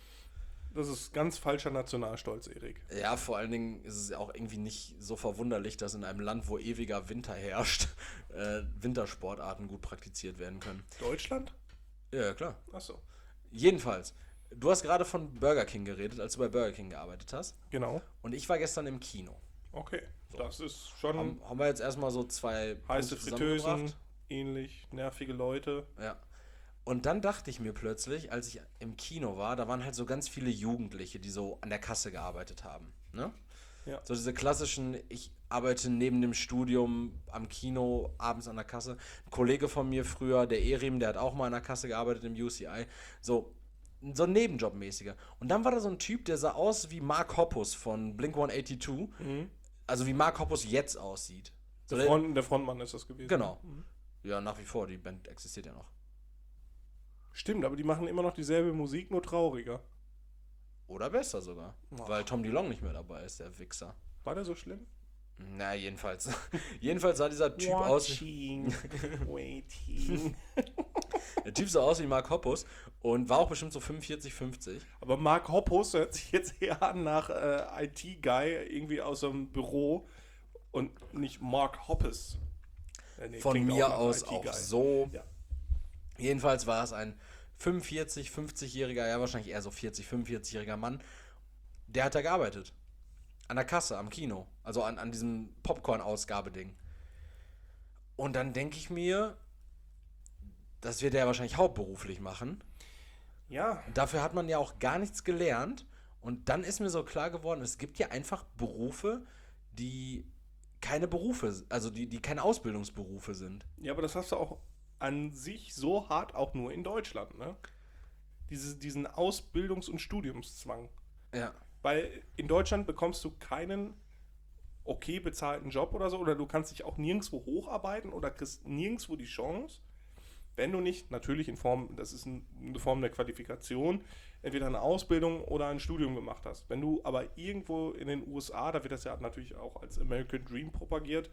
Das ist ganz falscher Nationalstolz, Erik. Ja, vor allen Dingen ist es ja auch irgendwie nicht so verwunderlich, dass in einem Land, wo ewiger Winter herrscht, Wintersportarten gut praktiziert werden können. Deutschland? Ja, klar. Achso. Jedenfalls, du hast gerade von Burger King geredet, als du bei Burger King gearbeitet hast. Genau. Und ich war gestern im Kino. Okay. Das ist schon Haben wir jetzt erstmal so zwei heiße Punkte zusammengebracht. Fritteusen, ähnlich nervige Leute. Ja. Und dann dachte ich mir plötzlich, als ich im Kino war, da waren halt so ganz viele Jugendliche, die so an der Kasse gearbeitet haben. Ne? Ja. So diese klassischen, ich arbeite neben dem Studium am Kino, abends an der Kasse. Ein Kollege von mir früher, der Erim, der hat auch mal an der Kasse gearbeitet im UCI. So ein Nebenjobmäßiger. Und dann war da so ein Typ, der sah aus wie Mark Hoppus von Blink-182. Also wie Mark Hoppus jetzt aussieht. So Der Frontmann ist das gewesen. Genau. Ja, nach wie vor, die Band existiert ja noch. Stimmt, aber die machen immer noch dieselbe Musik, nur trauriger. Oder besser sogar. Weil Tom DeLonge nicht mehr dabei ist, der Wichser. War der so schlimm? Na, jedenfalls. Jedenfalls sah dieser Typ aus. Waiting. Der Typ sah aus wie Mark Hoppus und war auch bestimmt so 45, 50. Aber Mark Hoppus hört sich jetzt eher an nach IT-Guy, irgendwie aus einem Büro und nicht Mark Hoppus. Nee, Von klingt mir nach aus IT-Guy. auch so. Ja. Jedenfalls war es ein 45, 50-jähriger, ja wahrscheinlich eher so 40, 45-jähriger Mann. Der hat da gearbeitet. An der Kasse, am Kino. Also an diesem Popcorn-Ausgabeding. Und dann denke ich mir, das wird er wahrscheinlich hauptberuflich machen. Ja. Und dafür hat man ja auch gar nichts gelernt. Und dann ist mir so klar geworden, es gibt ja einfach Berufe, die keine Berufe, also die keine Ausbildungsberufe sind. Ja, aber das hast du auch an sich so hart auch nur in Deutschland, ne? Diesen Ausbildungs- und Studiumszwang. Ja. Weil in Deutschland bekommst du keinen okay bezahlten Job oder so, oder du kannst dich auch nirgendwo hocharbeiten oder kriegst nirgendwo die Chance, wenn du nicht, natürlich in Form, das ist eine Form der Qualifikation, entweder eine Ausbildung oder ein Studium gemacht hast. Wenn du aber irgendwo in den USA, da wird das ja natürlich auch als American Dream propagiert,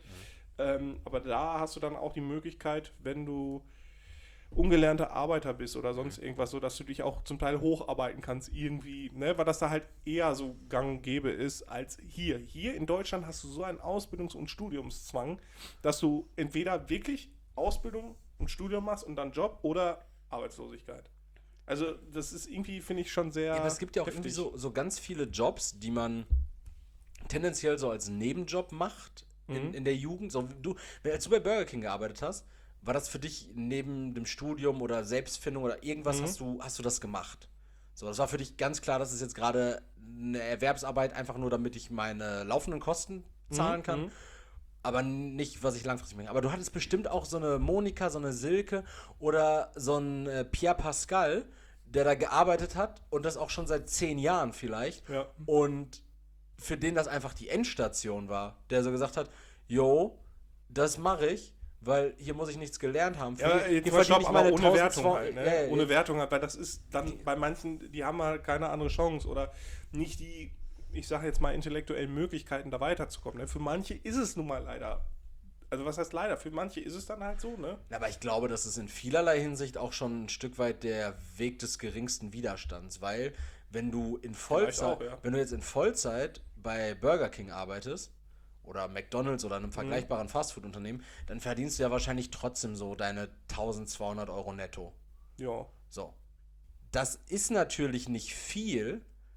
aber da hast du dann auch die Möglichkeit, wenn du ungelernter Arbeiter bist oder sonst irgendwas, so dass du dich auch zum Teil hocharbeiten kannst irgendwie, ne, weil das da halt eher so gang und gäbe ist als hier. Hier in Deutschland hast du so einen Ausbildungs- und Studiumszwang, dass du entweder wirklich Ausbildung und Studium machst und dann Job oder Arbeitslosigkeit. Also das ist irgendwie, finde ich, schon sehr Ja, aber es gibt ja auch heftig. irgendwie so ganz viele Jobs, die man tendenziell so als Nebenjob macht in der Jugend. So, als du bei Burger King gearbeitet hast, war das für dich neben dem Studium oder Selbstfindung oder irgendwas, hast du das gemacht? So, das war für dich ganz klar, das ist jetzt gerade eine Erwerbsarbeit, einfach nur damit ich meine laufenden Kosten zahlen kann. Aber nicht, was ich langfristig mache. Aber du hattest bestimmt auch so eine Monika, so eine Silke oder so ein Pierre Pascal, der da gearbeitet hat und das auch schon seit 10 Jahren vielleicht. Ja. Und für den das einfach die Endstation war. Der so gesagt hat, jo, das mache ich, weil hier muss ich nichts gelernt haben. Ja, hier jetzt verdiene ich aber meine ohne Wertung 1200 halt, ne? Ohne Wertung halt, weil das ist dann bei manchen, die haben halt keine andere Chance oder nicht die, ich sage jetzt mal, intellektuellen Möglichkeiten, da weiterzukommen. Ne? Für manche ist es nun mal leider, also was heißt leider, für manche ist es dann halt so, ne? Aber ich glaube, das ist in vielerlei Hinsicht auch schon ein Stück weit der Weg des geringsten Widerstands, weil wenn du in Vollzeit, auch, ja. wenn du jetzt in Vollzeit bei Burger King arbeitest oder McDonald's oder einem vergleichbaren Fastfood-Unternehmen, dann verdienst du ja wahrscheinlich trotzdem so deine 1.200 Euro netto. Ja. So. Das ist natürlich nicht viel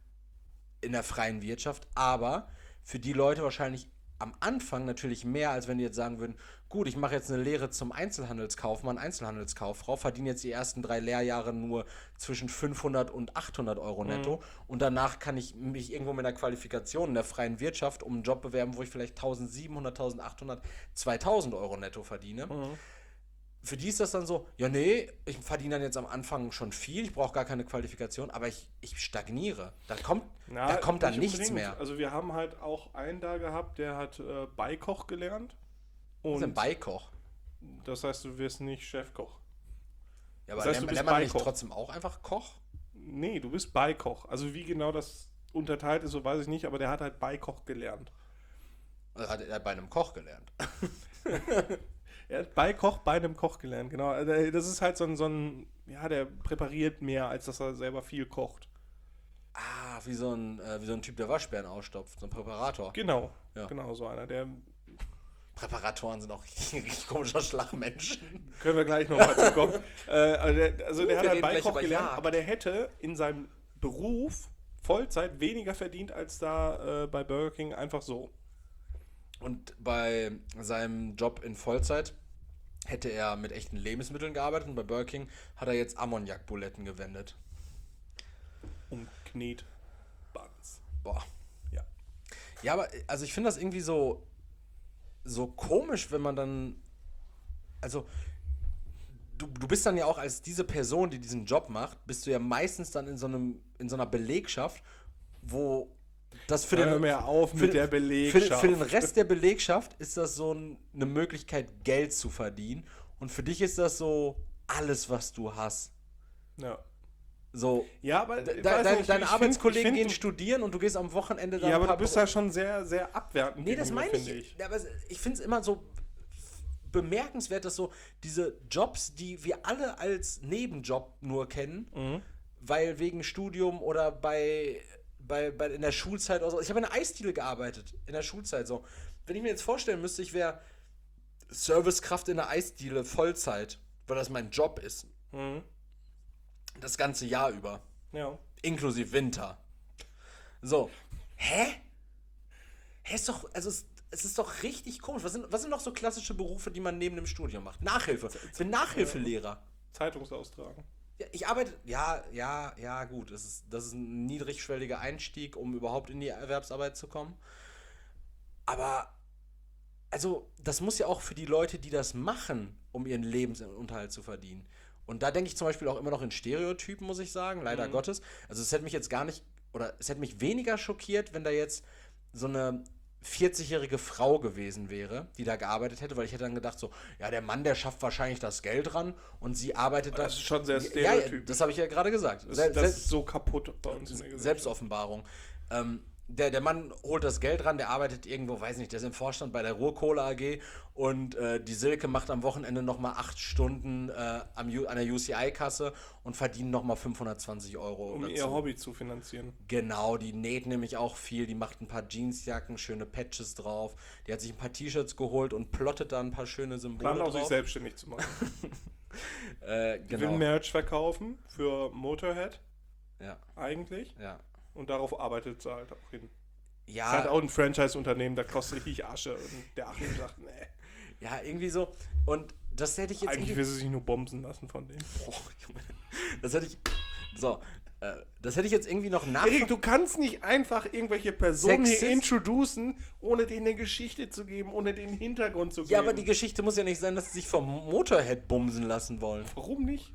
in der freien Wirtschaft, aber für die Leute wahrscheinlich am Anfang natürlich mehr, als wenn die jetzt sagen würden, gut, ich mache jetzt eine Lehre zum Einzelhandelskaufmann, Einzelhandelskauffrau, verdiene jetzt die ersten 3 Lehrjahre nur zwischen 500 und 800 Euro netto und danach kann ich mich irgendwo mit einer Qualifikation in der freien Wirtschaft um einen Job bewerben, wo ich vielleicht 1.700, 1.800, 2.000 Euro netto verdiene. Für die ist das dann so, ja nee, ich verdiene dann jetzt am Anfang schon viel, ich brauche gar keine Qualifikation, aber ich stagniere. Da kommt dann nicht nichts unbedingt. mehr. Also wir haben halt auch einen da gehabt, der hat Beikoch gelernt. Das ist ein Und Beikoch. das heißt, du wirst nicht Chefkoch. Ja, aber Das heißt, du bist lernt man nicht Beikoch. trotzdem auch einfach Koch? Nee, du bist Beikoch. Also wie genau das unterteilt ist, so weiß ich nicht, aber der hat halt Beikoch gelernt. Also er hat bei einem Koch gelernt. Er hat Beikoch bei einem Koch gelernt, genau. Also das ist halt so ein, ja, der präpariert mehr, als dass er selber viel kocht. Ah, wie so ein Typ, der Waschbären ausstopft, so ein Präparator. Genau, Ja. genau so einer. Der Präparatoren sind auch richtig komischer Schlagmenschen. können wir gleich noch mal zu kommen. Also der hat Wir halt reden gleich Beikoch über gelernt, Jagd. aber der hätte in seinem Beruf Vollzeit weniger verdient als da bei Burger King einfach so. Und bei seinem Job in Vollzeit hätte er mit echten Lebensmitteln gearbeitet und bei Burger King hat er jetzt Ammoniakbuletten gewendet. Und Knetbuns. Boah. Ja. Ja, aber also ich finde das irgendwie so komisch, wenn man dann, also du bist dann ja auch als diese Person, die diesen Job macht, bist du ja meistens dann in so einer Belegschaft, wo das für Hör mir auf mit der Belegschaft. Für den Rest der Belegschaft ist das so eine Möglichkeit, Geld zu verdienen. Und für dich ist das so alles, was du hast. Ja. So, Ja, aber deine Arbeitskollegen gehen studieren und du gehst am Wochenende dann. Ja, aber du bist ja schon sehr, sehr abwertend. Nee, das meine ich. Ja, aber ich finde es immer so bemerkenswert, dass so diese Jobs, die wir alle als Nebenjob nur kennen, weil wegen Studium oder in der Schulzeit oder so. Ich habe in der Eisdiele gearbeitet, in der Schulzeit so. Wenn ich mir jetzt vorstellen müsste, ich wäre Servicekraft in der Eisdiele Vollzeit, weil das mein Job ist. Das ganze Jahr über. Ja. Inklusive Winter. So. Hä? Ist doch, also es ist doch richtig komisch. Was sind noch so klassische Berufe, die man neben dem Studium macht? Nachhilfe. Ich bin Nachhilfelehrer. Zeitungsaustragen. Ja, ich arbeite, ja, gut. Das ist ein niedrigschwelliger Einstieg, um überhaupt in die Erwerbsarbeit zu kommen. Aber, also, das muss ja auch für die Leute, die das machen, um ihren Lebensunterhalt zu verdienen. Und da denke ich zum Beispiel auch immer noch in Stereotypen, muss ich sagen, leider Gottes. Also, es hätte mich jetzt es hätte mich weniger schockiert, wenn da jetzt so eine 40-jährige Frau gewesen wäre, die da gearbeitet hätte, weil ich hätte dann gedacht so, ja, der Mann, der schafft wahrscheinlich das Geld ran und sie arbeitet Das ist schon sehr stereotypisch. Ja, das habe ich ja gerade gesagt. Das ist so kaputt bei uns in der Gesellschaft. Selbstoffenbarung. Der Mann holt das Geld ran, der arbeitet irgendwo, weiß nicht, der ist im Vorstand bei der Ruhrkohle AG und die Silke macht am Wochenende nochmal 8 Stunden an der UCI-Kasse und verdient nochmal 520 Euro. Um ihr Hobby zu finanzieren. Genau, die näht nämlich auch viel, die macht ein paar Jeansjacken, schöne Patches drauf, die hat sich ein paar T-Shirts geholt und plottet da ein paar schöne Symbole Plan auch, drauf. sich selbstständig zu machen. Genau. Will Merch verkaufen für Motorhead. Ja. Eigentlich. Ja. Und darauf arbeitet sie halt auch hin. Ja. Es ist halt auch ein Franchise-Unternehmen, da kostet richtig Asche. Und der Achim sagt, nee. Ja, irgendwie so. Und das hätte ich jetzt Eigentlich will sie sich nur bomben lassen von denen. Boah, Junge. Das hätte ich. So. Das hätte ich jetzt irgendwie noch Erik, du kannst nicht einfach irgendwelche Personen hier Sexist? introducen, ohne denen eine Geschichte zu geben, ohne den Hintergrund zu geben. Ja, aber die Geschichte muss ja nicht sein, dass sie sich vom Motorhead bumsen lassen wollen. Warum nicht?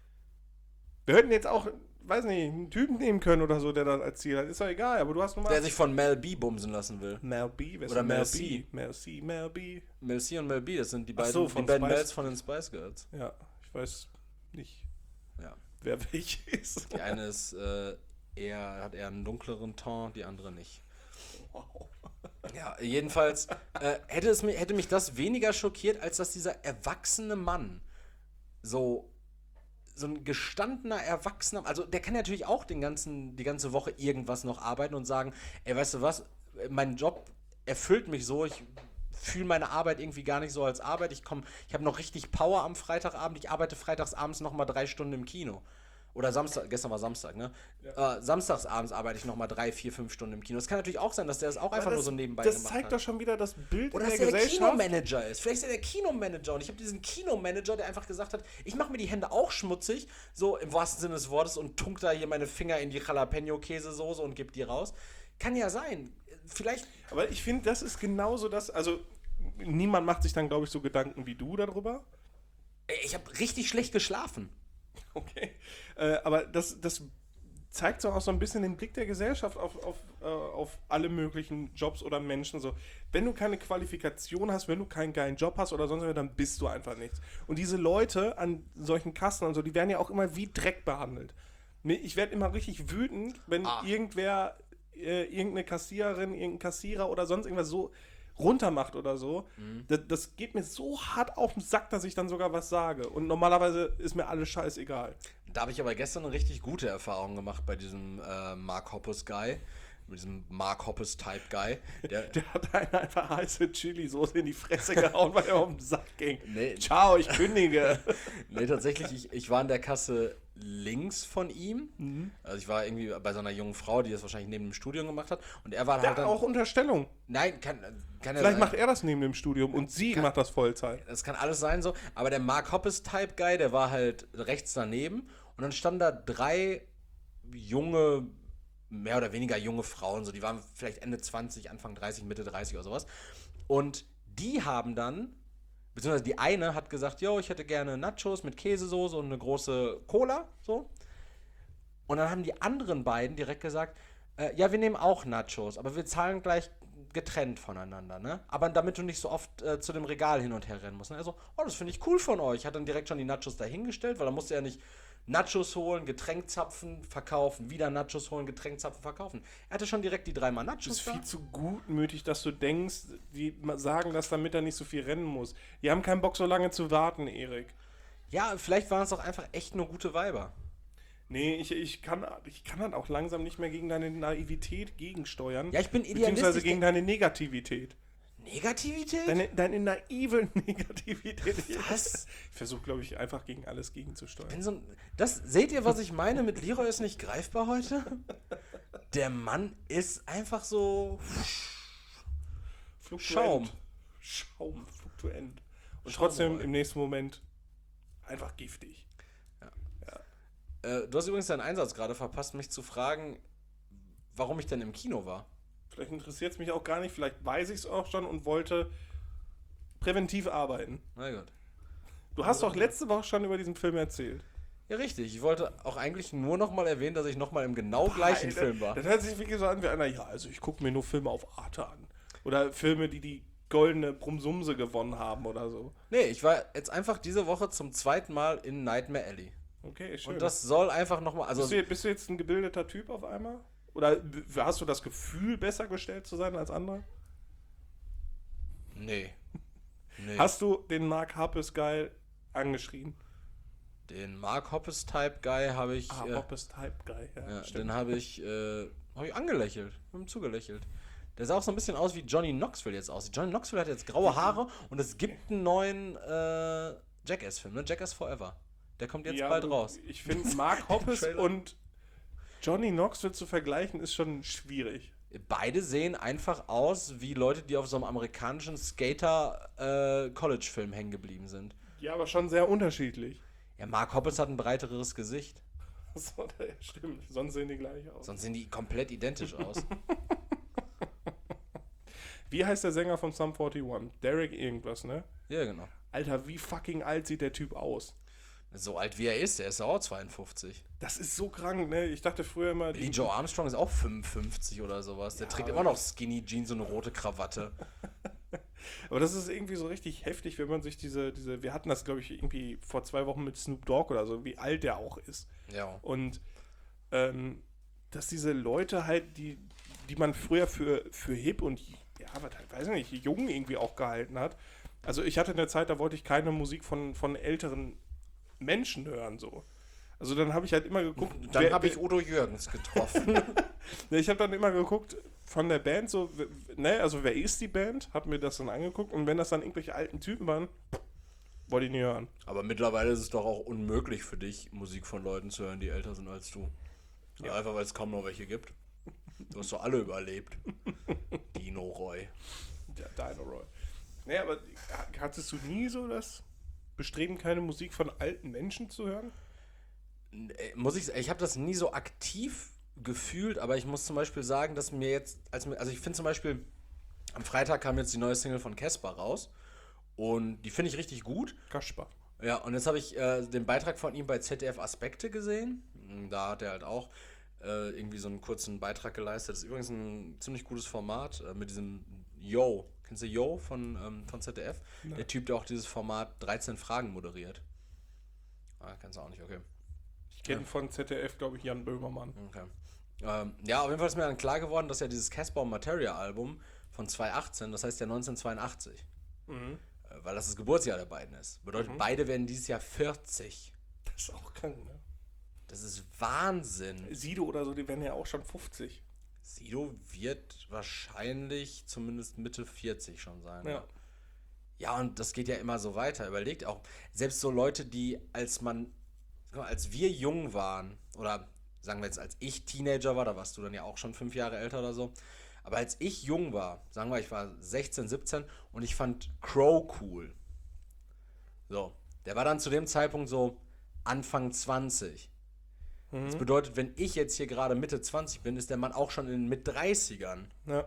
Wir hätten jetzt auch, weiß nicht, einen Typen nehmen können oder so, der das als Ziel hat. Ist doch egal, aber du hast nun mal... Der sich von Mel B bumsen lassen will. Mel B? Wer ist Oder denn Mel C. Mel B. Mel C und Mel B, das sind die Ach so, beiden, von die beiden Spice- Mels von den Spice Girls. Ja, ich weiß nicht, Ja. wer welche ist. Die eine ist hat eher einen dunkleren Ton, die andere nicht. Wow. Ja, jedenfalls hätte mich das weniger schockiert, als dass dieser erwachsene Mann so ein gestandener Erwachsener, also der kann natürlich auch die ganze Woche irgendwas noch arbeiten und sagen, ey, weißt du was, mein Job erfüllt mich so, ich fühle meine Arbeit irgendwie gar nicht so als Arbeit, ich habe noch richtig Power am Freitagabend, ich arbeite freitagsabends noch mal 3 Stunden im Kino. Oder Samstag, gestern war Samstag, ne? Ja. Samstagsabends arbeite ich nochmal 3, 4, 5 Stunden im Kino. Es kann natürlich auch sein, dass der das auch einfach nur so nebenbei gemacht hat. Das zeigt doch schon wieder das Bild oder in dass der der Gesellschaft. Kinomanager ist. Vielleicht ist er der Kinomanager. Und ich habe diesen Kinomanager, der einfach gesagt hat, ich mache mir die Hände auch schmutzig, so im wahrsten Sinne des Wortes, und tunk da hier meine Finger in die Jalapeno-Käsesoße und gebe die raus. Kann ja sein. Vielleicht... Aber ich finde, das ist genauso das, also niemand macht sich dann, glaube ich, so Gedanken wie du darüber. Ich habe richtig schlecht geschlafen. Okay. Aber das zeigt so auch so ein bisschen den Blick der Gesellschaft auf alle möglichen Jobs oder Menschen. So, wenn du keine Qualifikation hast, wenn du keinen geilen Job hast oder sonst was, dann bist du einfach nichts. Und diese Leute an solchen Kassen und so, die werden ja auch immer wie Dreck behandelt. Ich werde immer richtig wütend, wenn irgendwer, irgendeine Kassiererin, irgendein Kassierer oder sonst irgendwas so runtermacht oder so. Das geht mir so hart auf den Sack, dass ich dann sogar was sage. Und normalerweise ist mir alles scheißegal. Da habe ich aber gestern eine richtig gute Erfahrung gemacht bei diesem Mark Hoppus Guy. mit diesem Mark Hoppes-Type-Guy. Der hat einen einfach heiße Chili-Soße in die Fresse gehauen, weil er auf den Sack ging. Nee. Ciao, ich kündige. Nee, tatsächlich, ich war in der Kasse links von ihm. Also ich war irgendwie bei so einer jungen Frau, die das wahrscheinlich neben dem Studium gemacht hat. Und er war halt Ja, dann... auch Unterstellung. Nein, kann ja Vielleicht sein. macht er das neben dem Studium und sie macht das Vollzeit. Das kann alles sein so. Aber der Mark Hoppes-Type-Guy, der war halt rechts daneben. Und dann standen da 3 junge, mehr oder weniger junge Frauen. So, die waren vielleicht Ende 20, Anfang 30, Mitte 30 oder sowas. Und die haben dann, beziehungsweise die eine hat gesagt, yo, ich hätte gerne Nachos mit Käsesoße und eine große Cola. So. Und dann haben die anderen beiden direkt gesagt, ja, wir nehmen auch Nachos, aber wir zahlen gleich getrennt voneinander, ne? Aber damit du nicht so oft zu dem Regal hin und her rennen musst. Ne? Also, oh, das finde ich cool von euch. Hat dann direkt schon die Nachos dahingestellt, weil da musste er nicht Nachos holen, Getränk zapfen, verkaufen, wieder Nachos holen, Getränk zapfen, verkaufen. Er hatte schon direkt die 3 Mal Das Nachos ist da. viel zu gutmütig, dass du denkst, die sagen das, damit er nicht so viel rennen muss. Die haben keinen Bock, so lange zu warten, Erik. Ja, vielleicht waren es auch einfach echt nur gute Weiber. Nee, ich kann halt auch langsam nicht mehr gegen deine Naivität gegensteuern. Ja, ich bin beziehungsweise idealistisch. gegen deine Negativität. Negativität? Deine naive Negativität. Was? Ich versuche, glaube ich, einfach gegen alles gegenzusteuern. Bin so ein, seht ihr, was ich meine mit Leroy ist nicht greifbar heute? Der Mann ist einfach so Schaum. Schaum, fluktuent. Und Schaum, trotzdem Boy. im nächsten Moment einfach giftig. Du hast übrigens deinen Einsatz gerade verpasst, mich zu fragen, warum ich denn im Kino war. Vielleicht interessiert es mich auch gar nicht, vielleicht weiß ich es auch schon und wollte präventiv arbeiten. Na gut. Du hast doch letzte Woche schon über diesen Film erzählt. Ja, richtig. Ich wollte auch eigentlich nur noch mal erwähnen, dass ich noch mal im genau gleichen Alter, Film war. Das hört sich wirklich so an wie einer, ja, also ich gucke mir nur Filme auf Arte an. Oder Filme, die goldene Brumsumse gewonnen haben oder so. Nee, ich war jetzt einfach diese Woche zum 2. Mal in Nightmare Alley. Okay, schön. Und das soll einfach noch mal... Also, bist du jetzt ein gebildeter Typ auf einmal? Oder hast du das Gefühl, besser gestellt zu sein als andere? nee. Hast du den Mark Hoppes Guy angeschrien? Den Mark Hoppes-Type-Guy habe ich... Hoppes Type Guy, Ja, stimmt. den habe ich angelächelt, habe ihm zugelächelt. Der sah auch so ein bisschen aus, wie Johnny Knoxville jetzt aussieht. Johnny Knoxville hat jetzt graue Haare und es gibt einen neuen Jackass-Film, ne? Jackass Forever. Der kommt jetzt bald raus. Ich finde, Mark Hoppes Trailer. und Johnny Knoxville zu vergleichen, ist schon schwierig. Beide sehen einfach aus wie Leute, die auf so einem amerikanischen Skater-College-Film hängen geblieben sind. Ja, aber schon sehr unterschiedlich. Ja, Mark Hoppes hat ein breiteres Gesicht. So, ja, stimmt, sonst sehen die gleich aus. Sonst sehen die komplett identisch aus. Wie heißt der Sänger von Sum 41? Derek irgendwas, ne? Ja, genau. Alter, wie fucking alt sieht der Typ aus? So alt wie er ist, der ist auch 52. Das ist so krank, ne? Ich dachte früher immer... Billy Joe Armstrong ist auch 55 oder sowas. Der trägt immer noch Skinny Jeans und eine rote Krawatte. Aber das ist irgendwie so richtig heftig, wenn man sich diese wir hatten das, glaube ich, irgendwie vor 2 Wochen mit Snoop Dogg oder so, wie alt der auch ist. Ja. Und dass diese Leute halt, die man früher für hip und, ja, weiß ich nicht, jung irgendwie auch gehalten hat. Also ich hatte eine Zeit, da wollte ich keine Musik von älteren Menschen hören, so. Also dann habe ich halt immer geguckt... Dann habe ich Udo Jürgens getroffen. Ich habe dann immer geguckt von der Band, so, ne, also wer ist die Band? Hab mir das dann angeguckt und wenn das dann irgendwelche alten Typen waren, wollte ich nie hören. Aber mittlerweile ist es doch auch unmöglich für dich, Musik von Leuten zu hören, die älter sind als du. Ja, einfach weil es kaum noch welche gibt. Du hast doch alle überlebt. Dino Roy. Ja, Dino Roy. Nee, aber hattest du nie so das Bestreben, keine Musik von alten Menschen zu hören? Ich habe das nie so aktiv gefühlt, aber ich muss zum Beispiel sagen, dass mir jetzt, also ich finde zum Beispiel, am Freitag kam jetzt die neue Single von Caspar raus und die finde ich richtig gut. Kaspar. Ja, und jetzt habe ich den Beitrag von ihm bei ZDF Aspekte gesehen. Da hat er halt auch irgendwie so einen kurzen Beitrag geleistet. Das ist übrigens ein ziemlich gutes Format mit diesem Yo. Kennst du Yo von ZDF? Nein. Der Typ, der auch dieses Format 13 Fragen moderiert. Kennst du auch nicht, okay. Ich kenne von ZDF, glaube ich, Jan Böhmermann. Okay. Ja, auf jeden Fall ist mir dann klar geworden, dass ja dieses Casper Materia Album von 2018, das heißt ja 1982, weil das Geburtsjahr der beiden ist. Bedeutet, beide werden dieses Jahr 40. Das ist auch krank, ne? Das ist Wahnsinn. Sido oder so, die werden ja auch schon 50. Sido wird wahrscheinlich zumindest Mitte 40 schon sein. Ja. Ja, und das geht ja immer so weiter. Überlegt auch, selbst so Leute, die als wir jung waren, oder sagen wir jetzt, als ich Teenager war, da warst du dann ja auch schon 5 Jahre älter oder so, aber als ich jung war, sagen wir, ich war 16, 17 und ich fand Crow cool. So, der war dann zu dem Zeitpunkt so Anfang 20. Das bedeutet, wenn ich jetzt hier gerade Mitte 20 bin, ist der Mann auch schon in den Mit-30ern. Ja.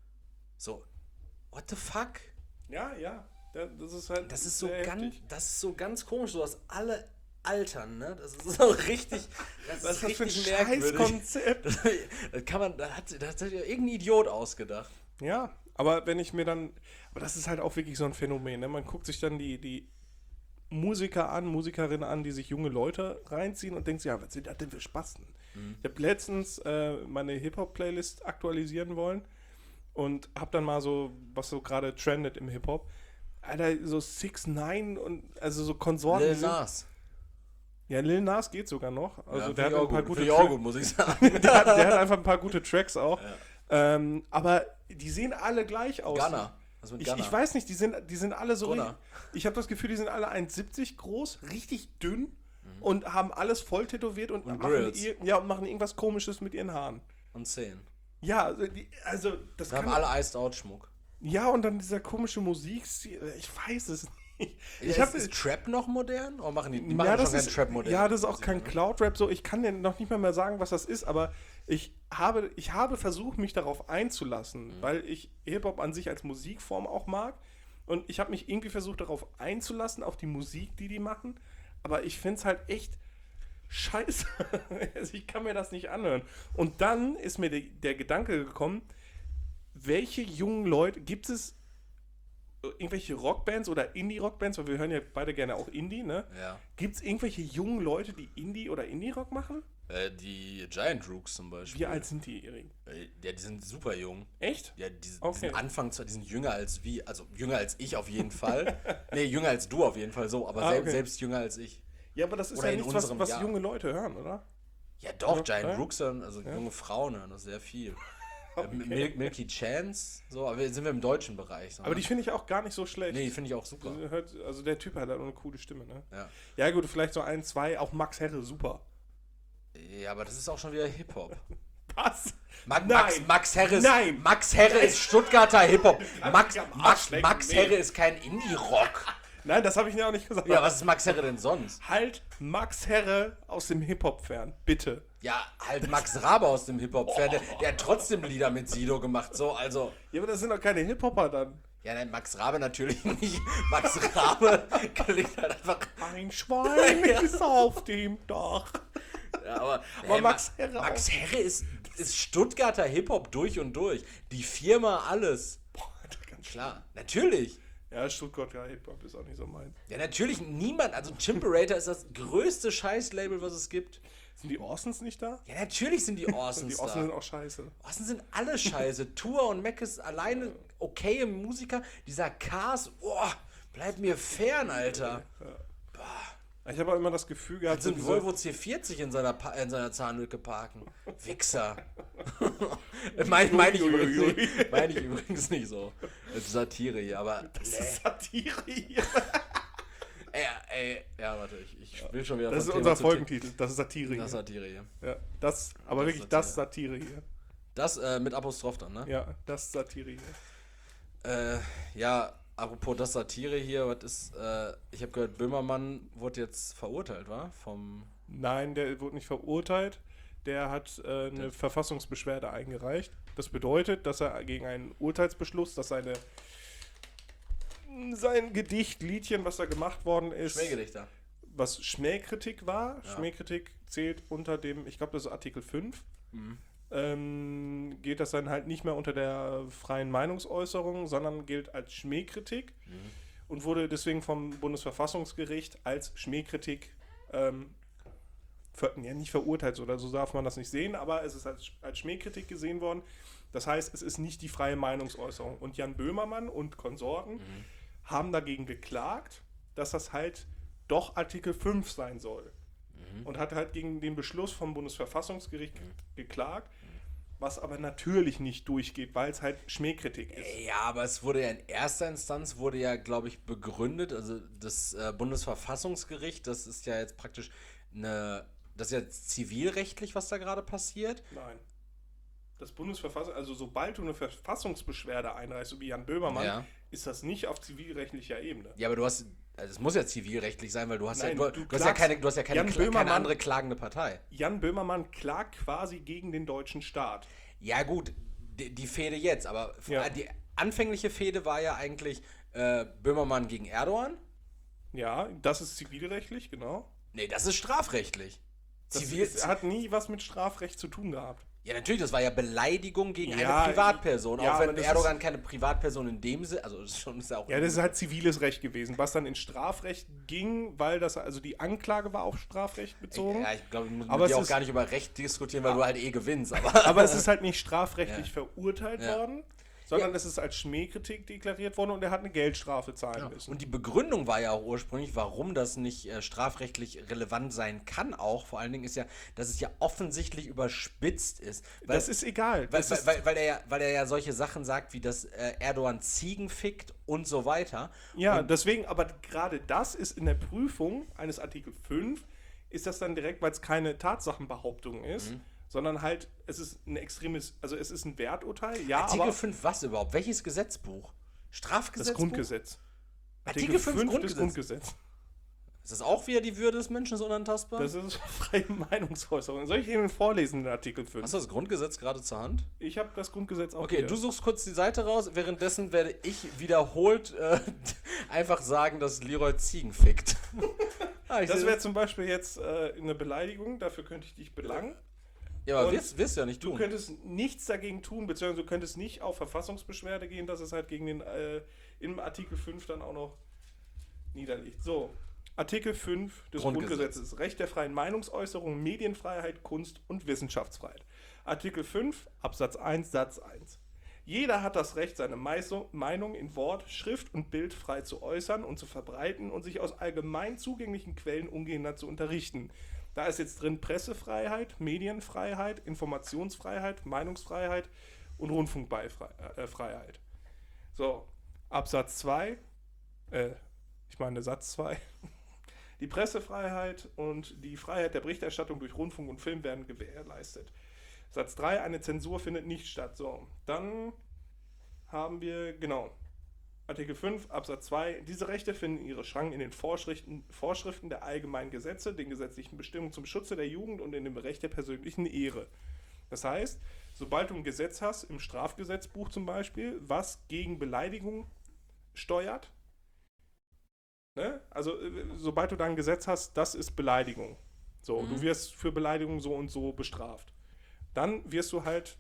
So, what the fuck? Ja, ja. Das ist halt. Das ist so sehr ganz, heftig. das ist so ganz komisch, so dass alle altern, ne? Das ist so richtig, das Was ist das für ein richtig merkwürdig. Scheißkonzept? Das kann man, das hat ja irgendein Idiot ausgedacht. Ja, aber wenn ich mir dann. Aber das ist halt auch wirklich so ein Phänomen, ne? Man guckt sich dann die Musiker an, Musikerinnen an, die sich junge Leute reinziehen und denkt sich, ja, was sind das denn für Spasten? Ich habe letztens meine Hip-Hop-Playlist aktualisieren wollen und habe dann mal so, was so gerade trendet im Hip-Hop, Alter, so 6ix9ine und also so Konsorten. Lil die sind- Nas. Ja, Lil Nas geht sogar noch. Also Ja, der hat finde ich ein paar auch gute Finde ich auch gut, muss ich sagen. der hat einfach ein paar gute Tracks auch. Aber die sehen alle gleich aus. Gunna. Was mit Gunna? Ich weiß nicht, die sind alle so Gunna. richtig. Ich habe das Gefühl, die sind alle 1,70 groß, richtig dünn und haben alles voll tätowiert und, machen, Grills. und machen irgendwas Komisches mit ihren Haaren. Und 10. Ja, also das Wir haben kann. alle Iced Out Schmuck. Ja, und dann dieser komische Musikstil, ich weiß es nicht. Ist Trap noch modern? Oder machen die machen Ja, schon das keinen ist, Trap modern? ja, das ist auch kein Cloud-Rap so. Ich kann dir noch nicht mehr sagen, was das ist, aber ich habe versucht, mich darauf einzulassen, weil ich Hip-Hop an sich als Musikform auch mag. Und ich habe mich irgendwie versucht, darauf einzulassen, auf die Musik, die machen. Aber ich finde es halt echt scheiße. Also ich kann mir das nicht anhören. Und dann ist mir der Gedanke gekommen, welche jungen Leute, gibt es irgendwelche Rockbands oder Indie-Rockbands, weil wir hören ja beide gerne auch Indie, ne? Ja. Gibt es irgendwelche jungen Leute, die Indie oder Indie-Rock machen? Die Giant Rooks zum Beispiel. Wie alt sind die, Erik? Ja, die sind super jung. Echt? Ja, die Okay. sind die sind jünger als also jünger als ich auf jeden Fall. Nee, jünger als du auf jeden Fall so, aber Okay. selbst jünger als ich. Ja, aber das ist Oder ja in nichts, unserem was Jahr. junge Leute hören, oder? Ja doch, Ja, Giant ja. Rooks hören, also junge Frauen hören das sehr viel. Milky Chance, so, aber sind wir im deutschen Bereich. So, Aber die finde ich auch gar nicht so schlecht. nee, die finde ich auch super. Also der Typ hat halt auch eine coole Stimme, ne? Ja. Ja gut, vielleicht so 1, 2, auch Max Herre, super. Ja, aber das ist auch schon wieder Hip-Hop. Was? Max Herre ist, Nein. Max Herre ist Stuttgarter Hip-Hop. am Arsch lecken, Max nee. Herre ist kein Indie-Rock. Nein, das habe ich ja auch nicht gesagt. Ja, was ist Max Herre denn sonst? Halt Max Herre aus dem Hip-Hop fern, bitte. Ja, halt Max Rabe aus dem Hip-Hop-Fan. Der hat trotzdem Lieder mit Sido gemacht, so, also. Ja, aber das sind doch keine Hip-Hopper dann. Ja, nein, Max Rabe natürlich nicht. Max Rabe klingt halt einfach. Ein Schwein ist auf dem Dach. Ja, aber Max Herre Max Herre ist Stuttgarter Hip-Hop durch und durch. Die Firma, alles. Boah, Alter, ganz Klar, natürlich. Ja, Stuttgarter Hip-Hop ist auch nicht so mein. Ja, natürlich, niemand, also Chimperator ist das größte Scheißlabel, was es gibt. Sind die Orsons nicht da? Ja, natürlich sind die Orsons Die Orsons da. sind auch scheiße. Orsons sind alle scheiße. Tour und Mac ist alleine okaye Musiker. Dieser Cars, boah, bleib mir fern, Alter. Ich habe auch immer das Gefühl gehabt, So ein diese- Volvo C40 in seiner Zahnlücke parken. Wichser. Meine ich übrigens nicht so. Das ist Satire hier, aber. Das ist Satire hier. Ja, warte, ich will schon wieder Das ist von unser Thema zu Thema. Folgentitel. Das ist Satire Das ist hier. Satire hier. Ja, das, aber Das wirklich ist das Satire hier. Das mit Apostroph dann, ne? Ja, das ist Satire hier. Ja, apropos das Satire hier, was ist, ich habe gehört, Böhmermann wurde jetzt verurteilt, war? Nein, der wurde nicht verurteilt. Der hat eine Verfassungsbeschwerde eingereicht. Das bedeutet, dass er gegen einen Urteilsbeschluss, dass sein Gedicht, Liedchen, was da gemacht worden ist, Schmähgedichter. was Schmähkritik war. Ja. Schmähkritik zählt unter dem, ich glaube, das ist Artikel 5. Geht das dann halt nicht mehr unter der freien Meinungsäußerung, sondern gilt als Schmähkritik und wurde deswegen vom Bundesverfassungsgericht als Schmähkritik nicht verurteilt oder so darf man das nicht sehen, aber es ist als Schmähkritik gesehen worden. Das heißt, es ist nicht die freie Meinungsäußerung. Und Jan Böhmermann und Konsorten haben dagegen geklagt, dass das halt doch Artikel 5 sein soll. Und hat halt gegen den Beschluss vom Bundesverfassungsgericht geklagt. was aber natürlich nicht durchgeht, weil es halt Schmähkritik ist. Ja, aber es wurde ja in erster Instanz, glaube ich, begründet, also das Bundesverfassungsgericht, das ist ja jetzt praktisch das ist ja zivilrechtlich, was da gerade passiert. Nein. Das also sobald du eine Verfassungsbeschwerde einreichst, so wie Jan Böhmermann, ist das nicht auf zivilrechtlicher Ebene. Ja, aber also es muss ja zivilrechtlich sein, weil du hast Nein, ja keine andere klagende Partei. Jan Böhmermann klagt quasi gegen den deutschen Staat. Ja gut, die Fehde jetzt, aber die anfängliche Fehde war ja eigentlich Böhmermann gegen Erdogan. Ja, das ist zivilrechtlich, genau. Nee, das ist strafrechtlich. Hat nie was mit Strafrecht zu tun gehabt. Ja, natürlich, das war ja Beleidigung gegen eine Privatperson. Auch wenn Erdogan keine Privatperson in dem Sinne, also ist ja auch. Ja, das ist halt ziviles Recht gewesen, was dann in Strafrecht ging, weil also die Anklage war auf Strafrecht bezogen. Ja, ich glaube, wir müssen mit dir auch gar nicht über Recht diskutieren, weil du halt gewinnst. Aber es ist halt nicht strafrechtlich verurteilt worden, sondern es ist als Schmähkritik deklariert worden und er hat eine Geldstrafe zahlen müssen. Und die Begründung war ja auch ursprünglich, warum das nicht strafrechtlich relevant sein kann auch, vor allen Dingen ist ja, dass es ja offensichtlich überspitzt ist. Das ist egal. Weil er ja solche Sachen sagt, wie dass Erdogan Ziegen fickt und so weiter. Ja, deswegen, aber gerade das ist in der Prüfung eines Artikel 5, ist das dann direkt, weil es keine Tatsachenbehauptung ist, sondern halt, es ist es ist ein Werturteil, ja, Artikel 5 was überhaupt? Welches Gesetzbuch? Strafgesetzbuch? Das Grundgesetz. Artikel 5 des Grundgesetzes. Ist das auch wieder die Würde des Menschen so unantastbar? Das ist freie Meinungsäußerung. Soll ich Ihnen vorlesen, den Artikel 5? Hast du das Grundgesetz gerade zur Hand? Ich habe das Grundgesetz auch Okay, hier. du suchst kurz die Seite raus. Währenddessen werde ich wiederholt einfach sagen, dass Leroy Ziegen fickt. Das wäre zum Beispiel jetzt eine Beleidigung. Dafür könnte ich dich belangen. Ja, aber wirst du ja nicht tun. Du könntest nichts dagegen tun, beziehungsweise du könntest nicht auf Verfassungsbeschwerde gehen, dass es halt gegen den im Artikel 5 dann auch noch niederliegt. So, Artikel 5 des Grundgesetzes. Recht der freien Meinungsäußerung, Medienfreiheit, Kunst- und Wissenschaftsfreiheit. Artikel 5, Absatz 1, Satz 1. Jeder hat das Recht, seine Meinung in Wort, Schrift und Bild frei zu äußern und zu verbreiten und sich aus allgemein zugänglichen Quellen ungehindert zu unterrichten. Da ist jetzt drin Pressefreiheit, Medienfreiheit, Informationsfreiheit, Meinungsfreiheit und Rundfunkfreiheit. So, Absatz 2, Satz 2. Die Pressefreiheit und die Freiheit der Berichterstattung durch Rundfunk und Film werden gewährleistet. Satz 3, eine Zensur findet nicht statt. So, dann haben wir, Artikel 5, Absatz 2. Diese Rechte finden ihre Schranken in den Vorschriften der allgemeinen Gesetze, den gesetzlichen Bestimmungen zum Schutze der Jugend und in dem Recht der persönlichen Ehre. Das heißt, sobald du ein Gesetz hast, im Strafgesetzbuch zum Beispiel, was gegen Beleidigung steuert, ne? Also sobald du da ein Gesetz hast, das ist Beleidigung. So, du wirst für Beleidigung so und so bestraft. Dann wirst du halt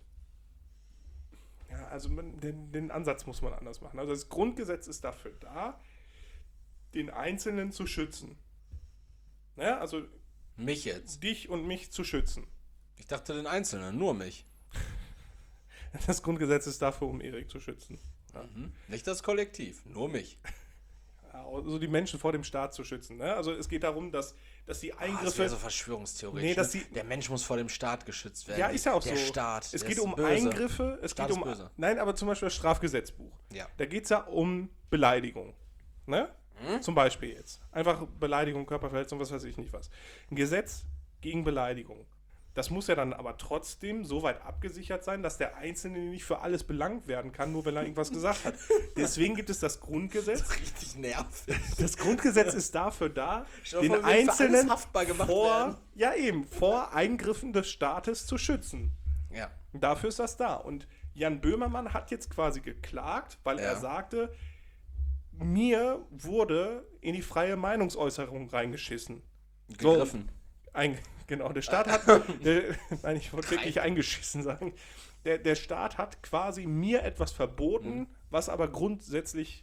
also den Ansatz muss man anders machen. Also das Grundgesetz ist dafür da, den Einzelnen zu schützen. Ja, also mich jetzt? Dich und mich zu schützen. Ich dachte den Einzelnen, nur mich. Das Grundgesetz ist dafür, um Erik zu schützen. Ja. Nicht das Kollektiv, nur mich. Also die Menschen vor dem Staat zu schützen. Ne? Also es geht darum, dass die Eingriffe... Das wäre so verschwörungstheoretisch. Der Mensch muss vor dem Staat geschützt werden. Ja, ist ja auch der so. Staat. Es geht um böse. Eingriffe. Staat ist böse. Nein, aber zum Beispiel das Strafgesetzbuch. Ja. Da geht es ja um Beleidigung. Ne? Zum Beispiel jetzt. Einfach Beleidigung, Körperverletzung, was weiß ich nicht was. Ein Gesetz gegen Beleidigung. Das muss ja dann aber trotzdem so weit abgesichert sein, dass der Einzelne nicht für alles belangt werden kann, nur weil er irgendwas gesagt hat. Deswegen gibt es das Grundgesetz. Das ist richtig nervig. Das Grundgesetz ist dafür da, den Einzelnen vor Eingriffen des Staates zu schützen. Ja. Und dafür ist das da. Und Jan Böhmermann hat jetzt quasi geklagt, weil er sagte, mir wurde in die freie Meinungsäußerung reingeschissen. Gegriffen. Genau, der Staat hat, nein, ich wollte wirklich eingeschissen sagen, der Staat hat quasi mir etwas verboten, was aber grundsätzlich,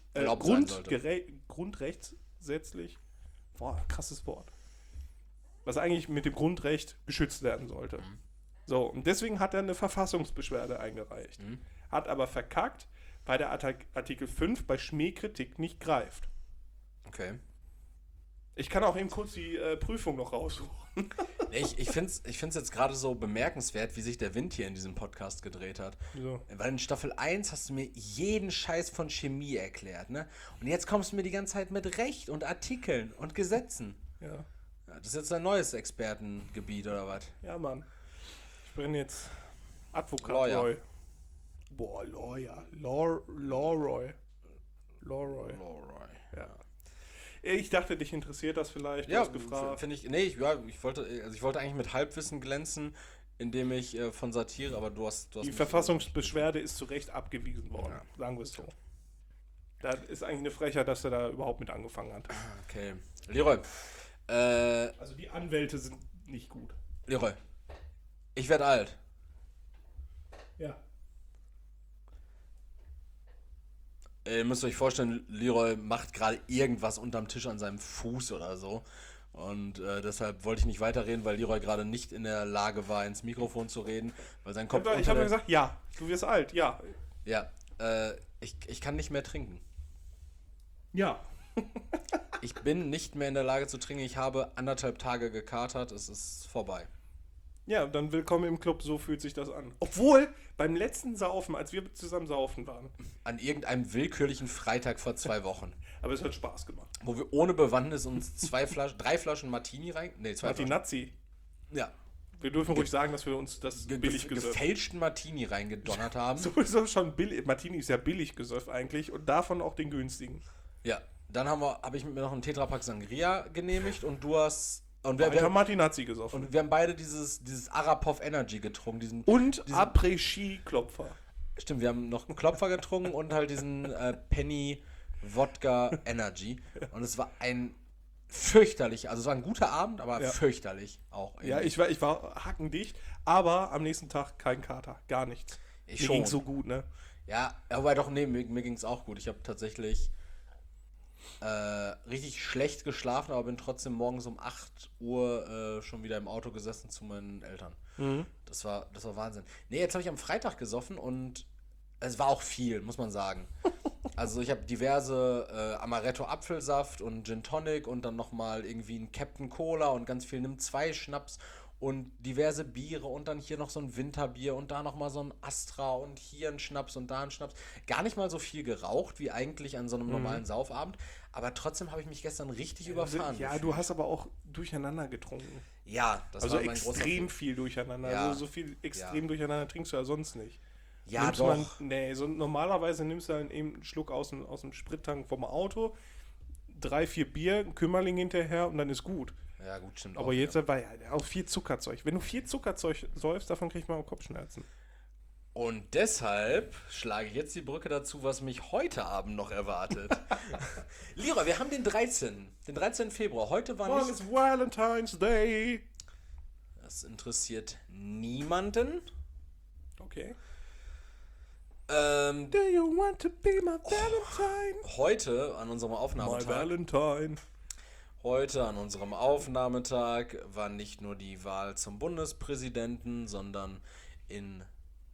grundrechtssätzlich, krasses Wort, was eigentlich mit dem Grundrecht geschützt werden sollte. So, und deswegen hat er eine Verfassungsbeschwerde eingereicht. Hat aber verkackt, weil der Artikel 5 bei Schmähkritik nicht greift. Okay. Ich kann auch eben kurz die Prüfung noch raussuchen. Ich find's jetzt gerade so bemerkenswert, wie sich der Wind hier in diesem Podcast gedreht hat. So. Weil in Staffel 1 hast du mir jeden Scheiß von Chemie erklärt, ne? Und jetzt kommst du mir die ganze Zeit mit Recht und Artikeln und Gesetzen. Ja. Ja, das ist jetzt ein neues Expertengebiet, oder was? Ja, Mann. Ich bin jetzt Advokat Lawyer. Roy. Boah, Lawyer. Lawroy. Ja. Ich dachte, dich interessiert das vielleicht. Du hast gefragt. finde ich. Nee, ich wollte eigentlich mit Halbwissen glänzen, indem ich von Satire, aber du hast Die mich- Verfassungsbeschwerde ist zu Recht abgewiesen worden. Ja. Sagen wir es so. Das ist eigentlich eine Frechheit, dass er da überhaupt mit angefangen hat. Okay. Leroy. Also die Anwälte sind nicht gut. Leroy. Ich werde alt. Ja. Ihr müsst euch vorstellen, Leroy macht gerade irgendwas unterm Tisch an seinem Fuß oder so. Und deshalb wollte ich nicht weiterreden, weil Leroy gerade nicht in der Lage war, ins Mikrofon zu reden, weil sein Kopf. Ich habe ja gesagt, ja, du wirst alt, ja. Ja, ich kann nicht mehr trinken. Ja. Ich bin nicht mehr in der Lage zu trinken. Ich habe 1,5 Tage gekatert. Es ist vorbei. Ja, dann willkommen im Club, so fühlt sich das an. Obwohl, beim letzten Saufen, als wir zusammen saufen waren, An irgendeinem willkürlichen Freitag vor 2 Wochen, aber es hat Spaß gemacht. wo wir ohne Bewandtnis uns 3 Flaschen Martini rein. Nee, 2 Flaschen. Martinazzi. Ja. Wir dürfen ruhig sagen, dass wir uns das billig gesöfft Gefälschten Martini reingedonnert haben. Sowieso schon billig. Martini ist ja billig gesöfft eigentlich und davon auch den günstigen. Ja. Dann habe ich mir noch einen Tetrapack Sangria genehmigt und du hast. Und Wir haben wir Martinazzi gesoffen. und wir haben beide dieses Arapov Energy getrunken. Und Après-Ski-Klopfer. Stimmt, wir haben noch einen Klopfer getrunken und halt diesen Penny Wodka Energy. Und es war ein fürchterlich, also es war ein guter Abend, aber Ja. fürchterlich auch. Ja, ich war hackendicht, aber am nächsten Tag kein Kater. Gar nichts. Ich Mir schon. ging's so gut, ne? Ja, aber doch, nee, mir ging es auch gut. Ich habe tatsächlich richtig schlecht geschlafen, aber bin trotzdem morgens um 8 Uhr schon wieder im Auto gesessen zu meinen Eltern. Das war Wahnsinn. Nee, jetzt habe ich am Freitag gesoffen und es war auch viel, muss man sagen. Also ich habe diverse Amaretto Apfelsaft und Gin Tonic und dann nochmal irgendwie einen Captain Cola und ganz viel Nimm 2 Schnaps und diverse Biere und dann hier noch so ein Winterbier und da nochmal so ein Astra und hier ein Schnaps und da ein Schnaps. Gar nicht mal so viel geraucht wie eigentlich an so einem normalen Saufabend, aber trotzdem habe ich mich gestern richtig überfahren. Ja, gefühlt. du hast aber auch durcheinander getrunken. Ja, das Also war mein großer extrem viel durcheinander. Ja. Also so viel extrem durcheinander trinkst du ja sonst nicht. Ja, Nimmst doch. Normalerweise nimmst du dann eben einen Schluck aus dem Sprittank vom Auto, 3, 4 Bier, ein Kümmerling hinterher und dann ist gut. Ja, gut, stimmt. Aber auch, jetzt ja. war ja auch viel Zuckerzeug. Wenn du viel Zuckerzeug säufst, davon kriegt man auch Kopfschmerzen. Und deshalb schlage ich jetzt die Brücke dazu, was mich heute Abend noch erwartet. Leroy, wir haben den 13. Februar. Heute war Morgen nicht... ist Valentine's Day. Das interessiert niemanden. Okay. Oh. Do you want to be my Valentine? Heute an unserem My Aufnahmetag... Valentine. Heute an unserem Aufnahmetag war nicht nur die Wahl zum Bundespräsidenten, sondern in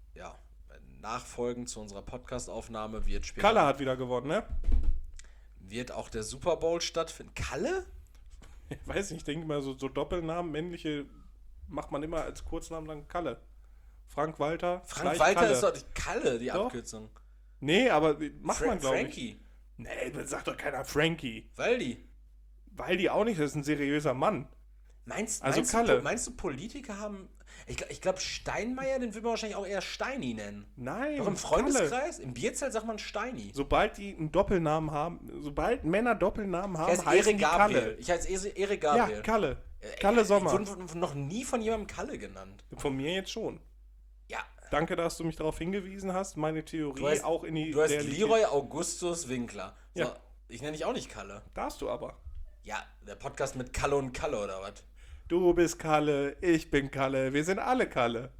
Nachfolgen zu unserer Podcast-Aufnahme wird später Kalle hat wieder gewonnen, ne? wird auch der Super Bowl stattfinden. Kalle? Ich weiß nicht, ich denke mal, so Doppelnamen, männliche, macht man immer als Kurznamen dann Kalle. Frank Walter. Frank gleich Walter Kalle. ist doch Kalle, die Doch. Abkürzung. Nee, aber macht man, glaube ich. Frankie. Nee, das sagt doch keiner Frankie. Waldi. Weil die auch nicht, das ist ein seriöser Mann. Meinst Kalle. Du, Politiker haben... Ich glaube, Steinmeier, den würde man wahrscheinlich auch eher Steini nennen. Nein. Doch im Kalle. Freundeskreis, im Bierzelt sagt man Steini. Sobald die einen Doppelnamen haben, sobald Männer Doppelnamen haben, Ich heiße heißen Erik die Gabriel. Kalle. Ich heiße Erik Gabriel. Ja, Kalle. Kalle Sommer. Ich wurde noch nie von jemandem Kalle genannt. Von mir jetzt schon. Ja. Danke, dass du mich darauf hingewiesen hast. Meine Theorie Du heißt, auch in die du heißt Realität. Leroy Augustus Winkler. So, Ja. ich nenne dich auch nicht Kalle. Darfst du aber. Ja, der Podcast mit Kalle und Kalle oder was? Du bist Kalle, ich bin Kalle, wir sind alle Kalle.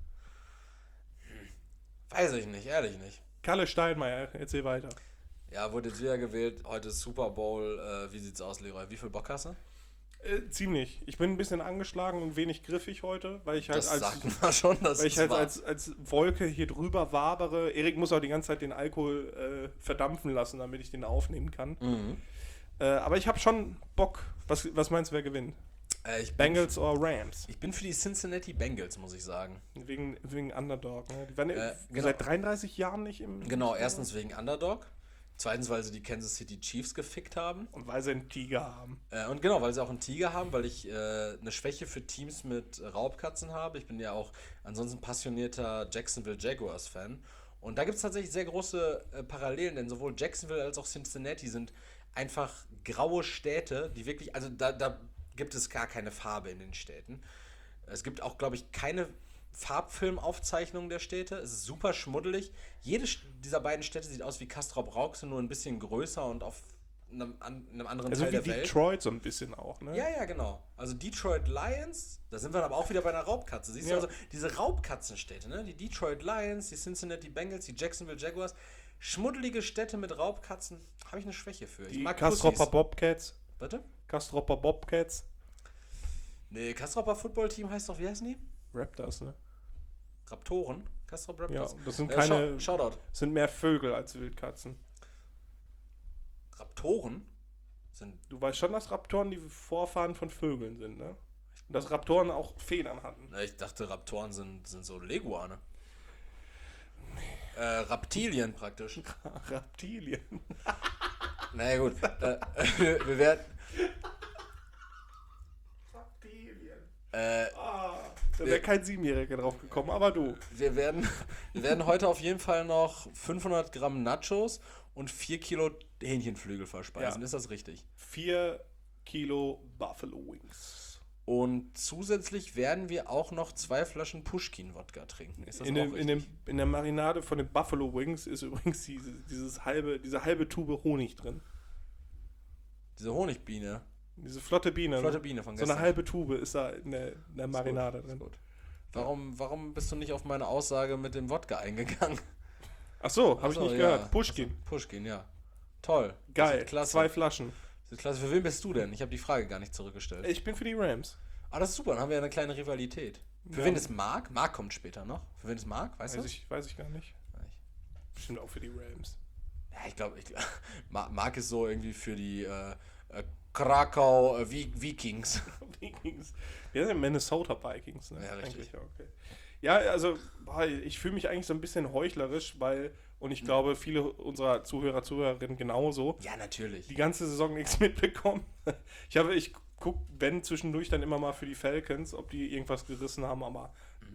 Weiß ich nicht, ehrlich nicht. Kalle Steinmeier, erzähl weiter. Ja, wurde jetzt wieder gewählt. Heute ist Super Bowl. Wie sieht's aus, Leroy? Wie viel Bock hast du? Ziemlich. Ich bin ein bisschen angeschlagen und wenig griffig heute, weil ich halt Das sagt man schon, dass weil ich es halt war. als Wolke hier drüber wabere. Erik muss auch die ganze Zeit den Alkohol verdampfen lassen, damit ich den aufnehmen kann. Mhm. Aber ich habe schon Bock. Was meinst du, wer gewinnt? Bengals oder Rams? Ich bin für die Cincinnati Bengals, muss ich sagen. Wegen Underdog. Ne? Die waren genau. seit 33 Jahren nicht im... Genau, erstens wegen Underdog. Zweitens, weil sie die Kansas City Chiefs gefickt haben. Und weil sie einen Tiger haben. Und genau, weil sie auch einen Tiger haben, weil ich eine Schwäche für Teams mit Raubkatzen habe. Ich bin ja auch ansonsten passionierter Jacksonville Jaguars-Fan. Und da gibt es tatsächlich sehr große Parallelen, denn sowohl Jacksonville als auch Cincinnati sind einfach graue Städte, die wirklich, also da gibt es gar keine Farbe in den Städten. Es gibt auch, glaube ich, keine Farbfilmaufzeichnungen der Städte. Es ist super schmuddelig. Jede dieser beiden Städte sieht aus wie Castrop-Rauxel, nur ein bisschen größer und auf einem anderen Also Teil wie der Welt. Detroit so ein bisschen auch, ne? Ja, genau. Also Detroit Lions, da sind wir aber auch wieder bei einer Raubkatze. Siehst du, also diese Raubkatzenstädte, ne? Die Detroit Lions, die Cincinnati Bengals, die Jacksonville Jaguars. Schmuddelige Städte mit Raubkatzen, habe ich eine Schwäche für. Ich Die mag Castropper Pussys. Bobcats. Bitte? Castropper Bobcats. Nee, Castropper Football-Team heißt doch, wie heißen die? Raptors, ne? Raptoren? Castrop Ja, Raptors? das sind keine... Shoutout. sind mehr Vögel als Wildkatzen. Raptoren sind... Du weißt schon, dass Raptoren die Vorfahren von Vögeln sind, ne? Und dass Raptoren auch Federn hatten. Na, ich dachte, Raptoren sind so Leguane. Reptilien praktisch. Reptilien. Naja gut, wir werden... Reptilien. Äh, Da wäre kein Siebenjähriger drauf gekommen, aber du. Wir werden heute auf jeden Fall noch 500 Gramm Nachos und 4 Kilo Hähnchenflügel verspeisen. Ja. Ist das richtig? 4 Kilo Buffalo Wings. Und zusätzlich werden wir auch noch 2 Flaschen Pushkin-Wodka trinken. Ist das auch richtig? In der Marinade von den Buffalo Wings ist übrigens diese halbe Tube Honig drin. Diese Honigbiene. Diese flotte Biene. Flotte Biene von So gestern. eine halbe Tube ist da in der Marinade Ist drin. gut. Warum bist du nicht auf meine Aussage mit dem Wodka eingegangen? Ach so, habe ich nicht gehört. Pushkin. Pushkin, ja. Toll. Geil. Klasse. 2 Flaschen. Das ist klasse. Für wen bist du denn? Ich habe die Frage gar nicht zurückgestellt. Ich bin für die Rams. Das ist super. Dann haben wir ja eine kleine Rivalität. Für Ja. wen ist Marc? Marc kommt später noch. Für wen ist Marc? Weißt du? Weiß ich gar nicht. Bestimmt auch für die Rams. Ja, ich glaube, Marc ist so irgendwie für die Krakau Vikings. Vikings. Wir sind Minnesota Vikings, ne? Ja, richtig. Eigentlich, okay. Ja, also ich fühle mich eigentlich so ein bisschen heuchlerisch, und ich glaube, viele unserer Zuhörerinnen genauso, Ja, natürlich. die ganze Saison nichts mitbekommen. Ich gucke, wenn zwischendurch dann immer mal für die Falcons, ob die irgendwas gerissen haben, aber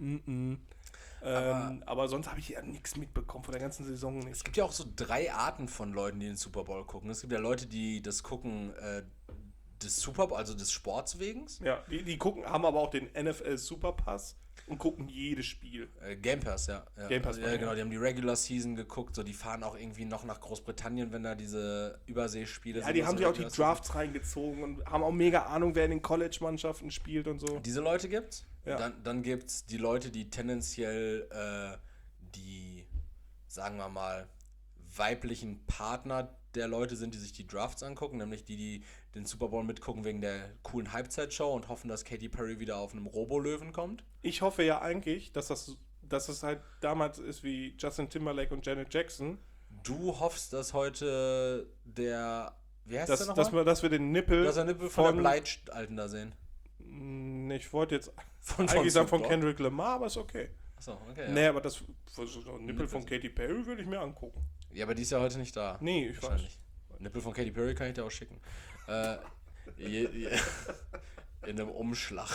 aber sonst habe ich ja nichts mitbekommen von der ganzen Saison Es nicht. gibt ja auch so 3 Arten von Leuten, die den Super Bowl gucken. Es gibt ja Leute, die das gucken des Super Bowl, also des Sports wegen. Ja, die gucken, haben aber auch den NFL Superpass und gucken jedes Spiel. Game Pass, ja. Game Pass, ja, genau. ja. Die haben die Regular Season geguckt. So, die fahren auch irgendwie noch nach Großbritannien, wenn da diese Überseespiele Ja, die haben so sich auch die Regular Season. Drafts reingezogen und haben auch mega Ahnung, wer in den College-Mannschaften spielt und so. Diese Leute gibt's. Ja. Dann gibt's die Leute, die tendenziell die, sagen wir mal, weiblichen Partner der Leute sind, die sich die Drafts angucken, nämlich die den Super Bowl mitgucken wegen der coolen Halbzeitshow und hoffen, dass Katy Perry wieder auf einem Robo-Löwen kommt. Ich hoffe ja eigentlich, dass es halt damals ist wie Justin Timberlake und Janet Jackson. Du hoffst, dass heute wie heißt der nochmal? Dass wir den Nippel Dass der Nippel von der Bleialten da sehen. Ich wollte jetzt Von eigentlich sagen Snoop von Dogg. Kendrick Lamar, aber ist okay. Achso, okay. Nee, aber das Nippel Nippel von Katy Perry würde ich mir angucken. Ja, aber die ist ja heute nicht da. Nee, ich weiß. Wahrscheinlich. Nippel von Katy Perry kann ich dir auch schicken. In einem Umschlag.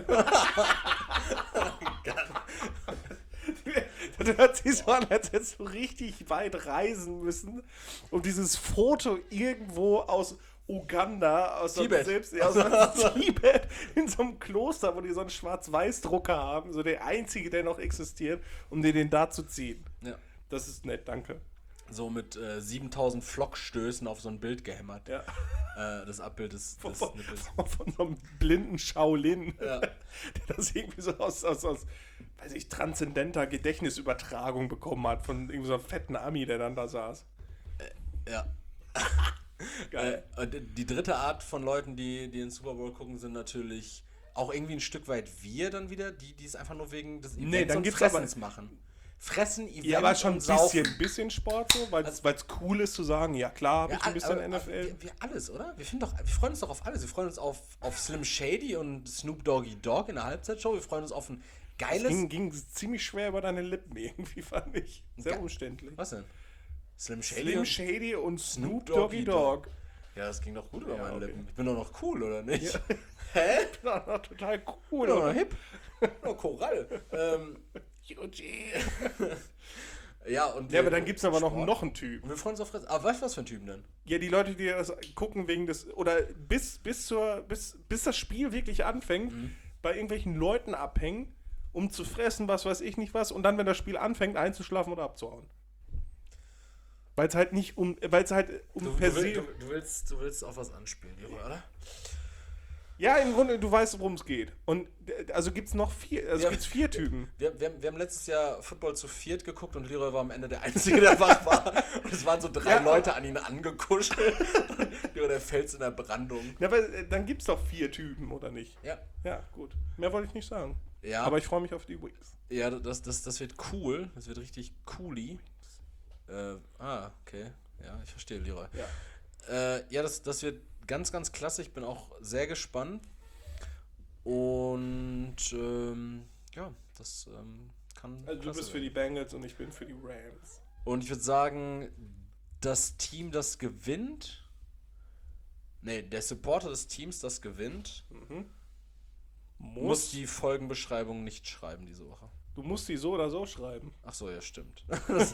Das hört sich so an, als hättest du richtig weit reisen müssen, um dieses Foto irgendwo aus Uganda, aus Tibet. aus Tibet, in so einem Kloster, wo die so einen Schwarz-Weiß-Drucker haben, so der einzige, der noch existiert, um dir den da zu ziehen. Ja. Das ist nett, danke. So mit 7000 Flockstößen auf so ein Bild gehämmert. Ja. Das Abbild des Von Nippels. so einem blinden Shaolin, Ja. der das irgendwie so aus weiß ich, transzendenter Gedächtnisübertragung bekommen hat, von irgendwie so einem fetten Ami, der dann da saß. Ja. Geil. Und die dritte Art von Leuten, die den Super Bowl gucken, sind natürlich auch irgendwie ein Stück weit wir dann wieder, die es einfach nur wegen des Events dann und gibt's Fressens machen. Fressen, Event Ja, aber schon und ein Saufen. bisschen Sport so, weil es cool ist zu sagen, ja klar, habe ich ein bisschen aber NFL. wir alles, oder? Wir freuen uns doch auf alles. Wir freuen uns auf Slim Shady und Snoop Doggy Dogg in der Halbzeitshow. Wir freuen uns auf ein geiles... Ging ziemlich schwer über deine Lippen irgendwie, fand ich. Sehr umständlich. Was denn? Slim Slim Shady und Snoop Doggy Dogg. Ja, das ging doch gut über Ja, meine okay. Lippen. Ich bin doch noch cool, oder nicht? Ja. Hä? Ja, total Ich cool. bin doch noch Oder? hip. Korall. Ja, und Ja, aber dann gibt es aber Sport. noch einen Typ. Und wir freuen uns auf Fressen. Aber weißt du, was für ein Typen denn? Ja, die Leute, die das gucken wegen des, oder bis das Spiel wirklich anfängt, bei irgendwelchen Leuten abhängen, um zu fressen, was weiß ich nicht was, und dann, wenn das Spiel anfängt, einzuschlafen oder abzuhauen. Weil es halt um per se... Du willst auf was anspielen, oder? Ja, im Grunde, du weißt, worum es geht. Und also gibt es noch gibt's 4 Typen. Wir haben letztes Jahr Football zu 4 geguckt und Leroy war am Ende der Einzige, der wach war. Und es waren so 3 Leute an ihn angekuschelt. Leroy, der Fels in der Brandung. Ja, aber dann gibt es doch 4 Typen, oder nicht? Ja. Ja, gut. Mehr wollte ich nicht sagen. Ja. Aber ich freue mich auf die Weeks. Ja, das wird cool. Das wird richtig cooli. Okay. Ja, ich verstehe, Leroy. Ja. Das wird ganz, ganz klasse. Ich bin auch sehr gespannt. Und das kann. Also du bist für die Bengals und ich bin für die Rams. Und ich würde sagen, das Team, das gewinnt. Nee, der Supporter des Teams, das gewinnt, muss die Folgenbeschreibung nicht schreiben diese Woche. Du musst die so oder so schreiben. Ach so, ja, stimmt.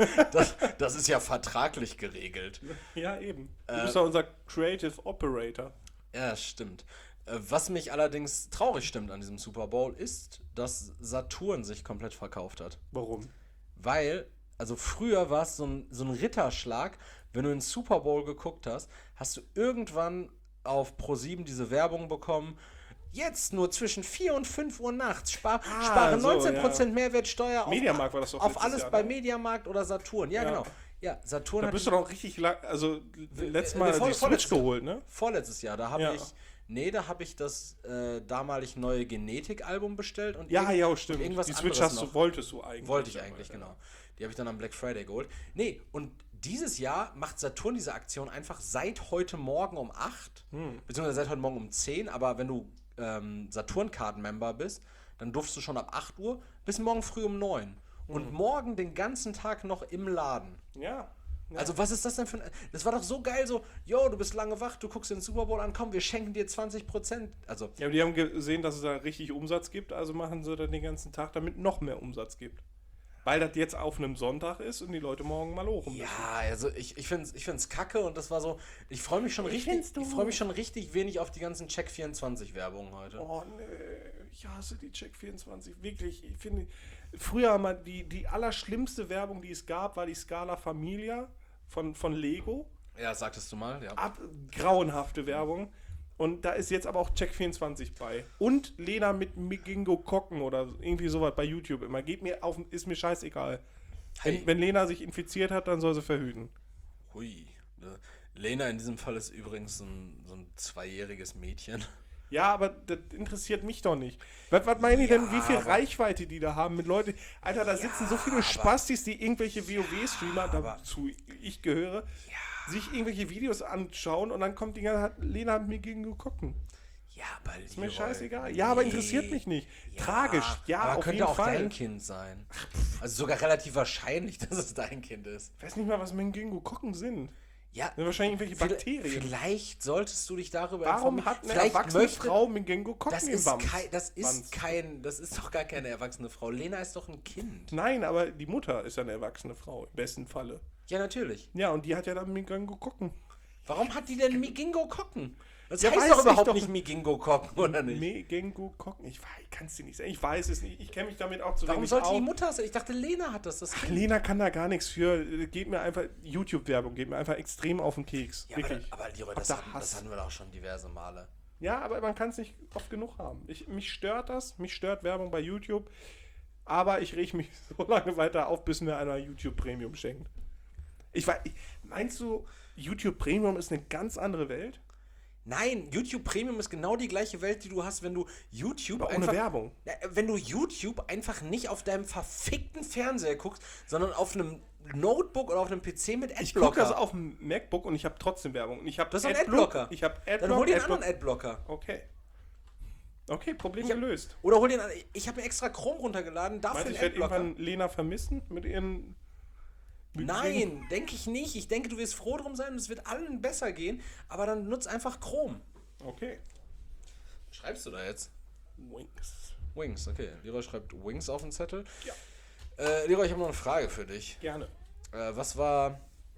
Das ist ja vertraglich geregelt. Ja, eben. Du bist ja unser Creative Operator. Ja, stimmt. Was mich allerdings traurig stimmt an diesem Super Bowl ist, dass Saturn sich komplett verkauft hat. Warum? Weil, also früher war es so ein Ritterschlag, wenn du den Super Bowl geguckt hast, hast du irgendwann auf Pro7 diese Werbung bekommen, jetzt nur zwischen 4 und 5 Uhr nachts, spare so, 19% Mehrwertsteuer Mediamarkt war das doch auf letztes alles Jahr, bei ne? Mediamarkt oder Saturn. Ja, Ja. genau. Ja, Saturn Da hat bist du doch richtig lang, also letztes Mal die Switch vorletztes geholt, ne? vorletztes Jahr, da habe Ja. ich das damalig neue Genetik-Album bestellt und Ja, und stimmt. irgendwas Die Switch anderes noch. wolltest du eigentlich. Wollte ich eigentlich, genau. Die habe ich dann am Black Friday geholt. Nee, und dieses Jahr macht Saturn diese Aktion einfach seit heute Morgen um 8, beziehungsweise seit heute Morgen um 10, aber wenn du Saturn-Card-Member bist, dann durfst du schon ab 8 Uhr bis morgen früh um 9. Und morgen den ganzen Tag noch im Laden. Ja. Also was ist das denn für ein... Das war doch so geil, so, yo, du bist lange wach, du guckst den Super Bowl an, komm, wir schenken dir 20%. Also, Ja, aber die haben gesehen, dass es da richtig Umsatz gibt, also machen sie dann den ganzen Tag, damit noch mehr Umsatz gibt. Weil das jetzt auf einem Sonntag ist und die Leute morgen mal hoch. ja, also ich find's kacke und das war so, ich freue mich schon richtig wenig auf die ganzen Check24-Werbungen heute. Oh nee, ich hasse die Check24. Wirklich, ich finde, früher mal die allerschlimmste Werbung, die es gab, war die Scala Familia von Lego. Ja, sagtest du mal, ja. Grauenhafte Werbung. Und da ist jetzt aber auch Check24 bei. Und Lena mit Migingo Kocken oder irgendwie sowas bei YouTube immer. Ist mir scheißegal. Hey. Wenn Lena sich infiziert hat, dann soll sie verhüten. Hui. Lena in diesem Fall ist übrigens so ein 2-jähriges Mädchen. Ja, aber das interessiert mich doch nicht. Was meinen die denn, wie viel Reichweite die da haben mit Leuten? Alter, da sitzen so viele Spastis, die irgendwelche WoW-Streamer, dazu ich gehöre, sich irgendwelche Videos anschauen und dann kommt die ganze Zeit, Lena hat mir gegen gucken. Ja, aber Ist mir scheißegal. Ja, aber interessiert mich nicht. Tragisch, ja, aber auf könnte jeden auch Fall. dein Kind sein. Also sogar relativ wahrscheinlich, dass es dein Kind ist. Ich weiß nicht mal, was Mengingo Kocken sind. Ja, Das sind wahrscheinlich irgendwelche Bakterien. Vielleicht solltest du dich darüber Warum hat eine erwachsene Frau Mengingo Kocken das im ist, Wams? das ist doch gar keine erwachsene Frau. Lena ist doch ein Kind. Nein, aber die Mutter ist ja eine erwachsene Frau, im besten Falle. Ja, natürlich. Ja, und die hat ja dann Mengingo Kocken. Warum hat die denn Migingo Kocken? Das Ja, heißt weiß doch ich überhaupt doch. nicht Migingo Kocken, oder nicht? Megengo Kocken. Ich kann es dir nicht sagen. Ich weiß es nicht. Ich kenne mich damit auch zu Warum wenig sollte aus. die Mutter sein? Ich dachte, Lena hat das. Ach, Lena kann da gar nichts für. Geht mir einfach YouTube-Werbung, geht mir einfach extrem auf den Keks. Ja, Wirklich. aber Leroy, Hab das da hatten Hass. wir doch schon diverse Male. Ja, aber man kann es nicht oft genug haben. Mich stört das. Mich stört Werbung bei YouTube. Aber ich reg mich so lange weiter auf, bis mir einer YouTube Premium schenkt. Meinst du, YouTube Premium ist eine ganz andere Welt? Nein, YouTube Premium ist genau die gleiche Welt, die du hast, wenn du YouTube Aber ohne Werbung. Ja, wenn du YouTube einfach nicht auf deinem verfickten Fernseher guckst, sondern auf einem Notebook oder auf einem PC mit Adblocker. Ich gucke das auf dem MacBook und ich habe trotzdem Werbung. Und ich habe Das ist ein Adblocker. Ich habe Adblock. Dann hol dir einen anderen Adblocker. Okay. Okay, Problem gelöst. Oder hol dir einen. Ich habe mir extra Chrome runtergeladen, dafür Meinst du, einen ich werde Adblocker. irgendwann Lena vermissen mit ihren... Nein, denke ich nicht. Ich denke, du wirst froh drum sein und es wird allen besser gehen, aber dann nutz einfach Chrome. Okay. Was schreibst du da jetzt? Wings. Wings, okay. Leroy schreibt Wings auf den Zettel. Ja. Leroy, ich habe noch eine Frage für dich. Gerne. Was war.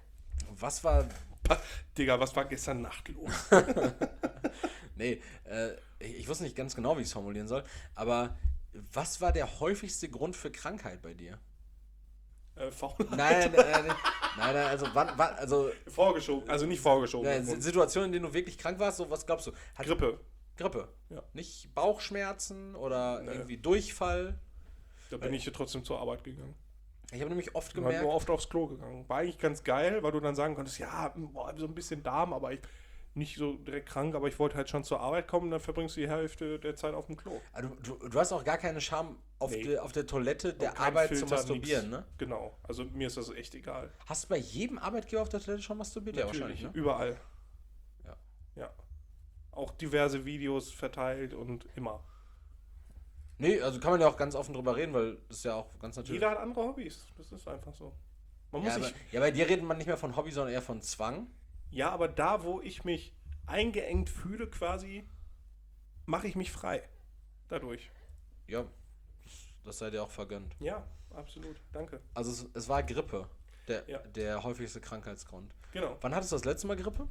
Digga, was war gestern Nacht los? Nee, ich wusste nicht ganz genau, wie ich es formulieren soll, aber was war der häufigste Grund für Krankheit bei dir? Faulheit. Nein, also also Vorgeschoben. Also nicht vorgeschoben. Situationen, in denen du wirklich krank warst, so was glaubst du? Grippe. Grippe. Ja. Nicht Bauchschmerzen oder Nee. irgendwie Durchfall. Da bin ich hier trotzdem zur Arbeit gegangen. Ich habe nämlich oft Ich bin gemerkt, nur oft aufs Klo gegangen. War eigentlich ganz geil, weil du dann sagen konntest, ja, boah, so ein bisschen Darm, aber ich nicht so direkt krank, aber ich wollte halt schon zur Arbeit kommen, dann verbringst du die Hälfte der Zeit auf dem Klo. du hast auch gar keine Scham auf, Nee. auf der Toilette der Kein Arbeit zu Filter, masturbieren, nix. ne? Genau. Also mir ist das echt egal. Hast du bei jedem Arbeitgeber auf der Toilette schon masturbiert? Ja, wahrscheinlich, ne? Überall. Ja. Ja. Auch diverse Videos verteilt und immer. Nee, also kann man ja auch ganz offen drüber reden, weil das ist ja auch ganz natürlich. Jeder hat andere Hobbys. Das ist einfach so. Man muss sich, Ja, bei dir redet man nicht mehr von Hobby, sondern eher von Zwang. ja, aber da, wo ich mich eingeengt fühle, quasi, mache ich mich frei. Dadurch. Ja, das sei dir auch vergönnt. Ja, absolut. Danke. Also es war Grippe, Ja. der häufigste Krankheitsgrund. Genau. Wann hattest du das letzte Mal Grippe?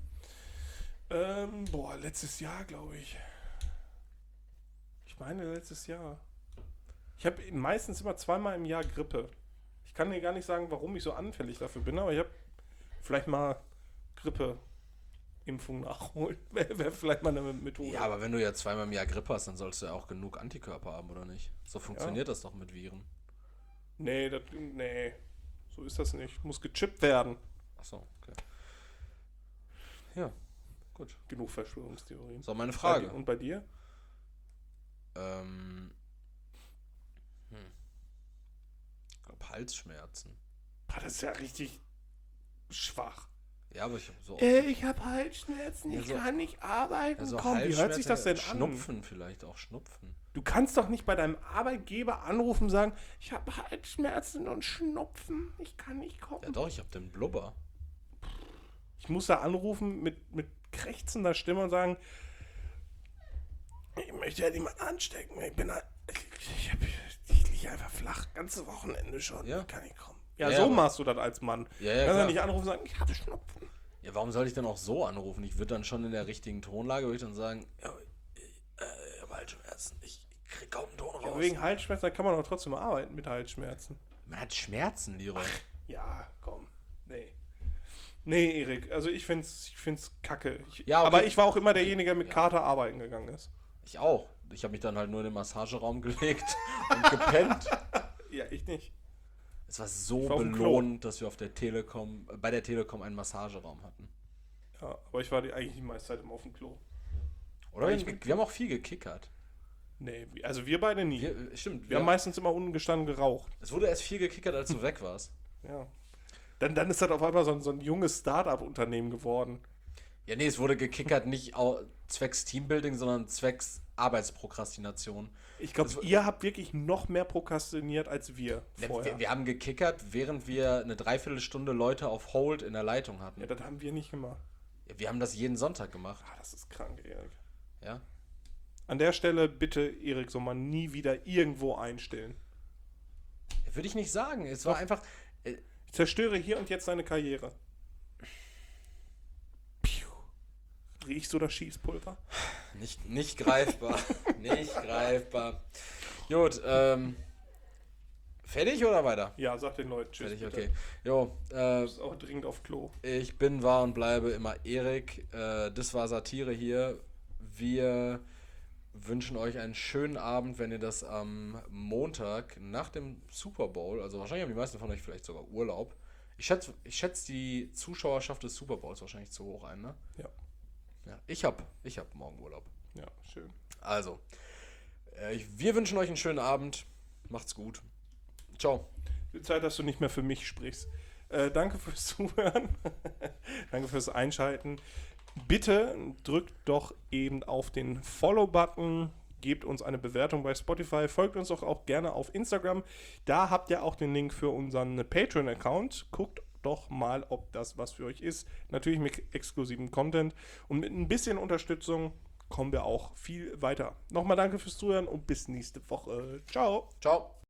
Letztes Jahr, glaube ich. Ich meine, letztes Jahr. Ich habe meistens immer zweimal im Jahr Grippe. Ich kann dir gar nicht sagen, warum ich so anfällig dafür bin, aber ich habe vielleicht mal Grippe-Impfung nachholen. Wäre vielleicht mal eine Methode. Ja, aber wenn du ja zweimal im Jahr Grippe hast, dann sollst du ja auch genug Antikörper haben, oder nicht? So funktioniert das doch mit Viren. Nee, so ist das nicht. Muss gechippt werden. Achso, okay. Ja, gut. Genug Verschwörungstheorien. So, meine Frage. Und bei dir? Ich glaube Halsschmerzen. Das ist ja richtig schwach. Ja, aber ich habe so... Ich habe Halsschmerzen, Ja, ich so- kann nicht arbeiten. Also Komm, wie hört sich das denn an? Schnupfen vielleicht, auch Schnupfen. Du kannst doch nicht bei deinem Arbeitgeber anrufen und sagen, ich habe Halsschmerzen und Schnupfen, ich kann nicht kommen. Ja doch, ich habe den Blubber. Ich muss da anrufen mit krächzender Stimme und sagen, ich möchte ja niemanden anstecken. Ich liege einfach flach, ganze Wochenende schon, Ja. kann ich kommen. Ja, Ja, so aber- machst du das als Mann. Ja, Kannst du klar. nicht anrufen und sagen, ich habe Schnupfen. Ja, warum soll ich denn auch so anrufen? Ich würde dann schon in der richtigen Tonlage, würde ich dann sagen, ja, ich habe Halsschmerzen, ich krieg kaum einen Ton Ja, raus. wegen Halsschmerzen, da kann man auch trotzdem arbeiten mit Halsschmerzen. Man hat Schmerzen, Leroy. Ja, komm. Nee, Erik, also ich find's kacke. Ja, okay. Aber ich war auch immer derjenige, der mit Kater arbeiten gegangen ist. Ich auch. Ich habe mich dann halt nur in den Massageraum gelegt und gepennt. Ja, ich nicht. Es war so Ich war auf dem belohnend, dass wir bei der Telekom einen Massageraum hatten. Ja, aber ich war eigentlich die meiste Zeit immer auf dem Klo. Oder? Ja, Wir haben auch viel gekickert. Nee, also wir beide nie. Stimmt. Wir haben meistens immer ungestanden geraucht. Es wurde erst viel gekickert, als du weg warst. Ja. Dann ist das auf einmal so ein junges Start-up-Unternehmen geworden. Ja, nee, es wurde gekickert nicht zwecks Teambuilding, sondern zwecks Arbeitsprokrastination. Ich glaube, ihr habt wirklich noch mehr prokrastiniert als wir vorher. Wir haben gekickert, während wir eine Dreiviertelstunde Leute auf Hold in der Leitung hatten. Ja, das haben wir nicht gemacht. Ja, wir haben das jeden Sonntag gemacht. Das ist krank, Erik. Ja. An der Stelle bitte, Erik, soll man nie wieder irgendwo einstellen. Würde ich nicht sagen. Es war einfach. Ich zerstöre hier und jetzt deine Karriere. Piu. Riechst du das Schießpulver? Nicht greifbar. Nicht greifbar. Gut, fertig oder weiter? Ja, sag den Leuten tschüss. Fertig, bitte. okay. Jo, Du bist auch dringend auf Klo. ich bin, war und bleibe immer Erik. Das war Satire hier. Wir wünschen euch einen schönen Abend, wenn ihr das am Montag nach dem Super Bowl, also wahrscheinlich haben die meisten von euch vielleicht sogar Urlaub. Ich schätze die Zuschauerschaft des Super Bowls wahrscheinlich zu hoch ein, ne? Ja. Ja, ich hab morgen Urlaub. Ja, schön. Also, wir wünschen euch einen schönen Abend. Macht's gut. Ciao. Die Zeit, dass du nicht mehr für mich sprichst. Danke fürs Zuhören. Danke fürs Einschalten. Bitte drückt doch eben auf den Follow-Button. Gebt uns eine Bewertung bei Spotify. Folgt uns doch auch gerne auf Instagram. Da habt ihr auch den Link für unseren Patreon-Account. Guckt doch mal, ob das was für euch ist. Natürlich mit exklusivem Content. Und mit ein bisschen Unterstützung kommen wir auch viel weiter. Nochmal danke fürs Zuhören und bis nächste Woche. Ciao. Ciao.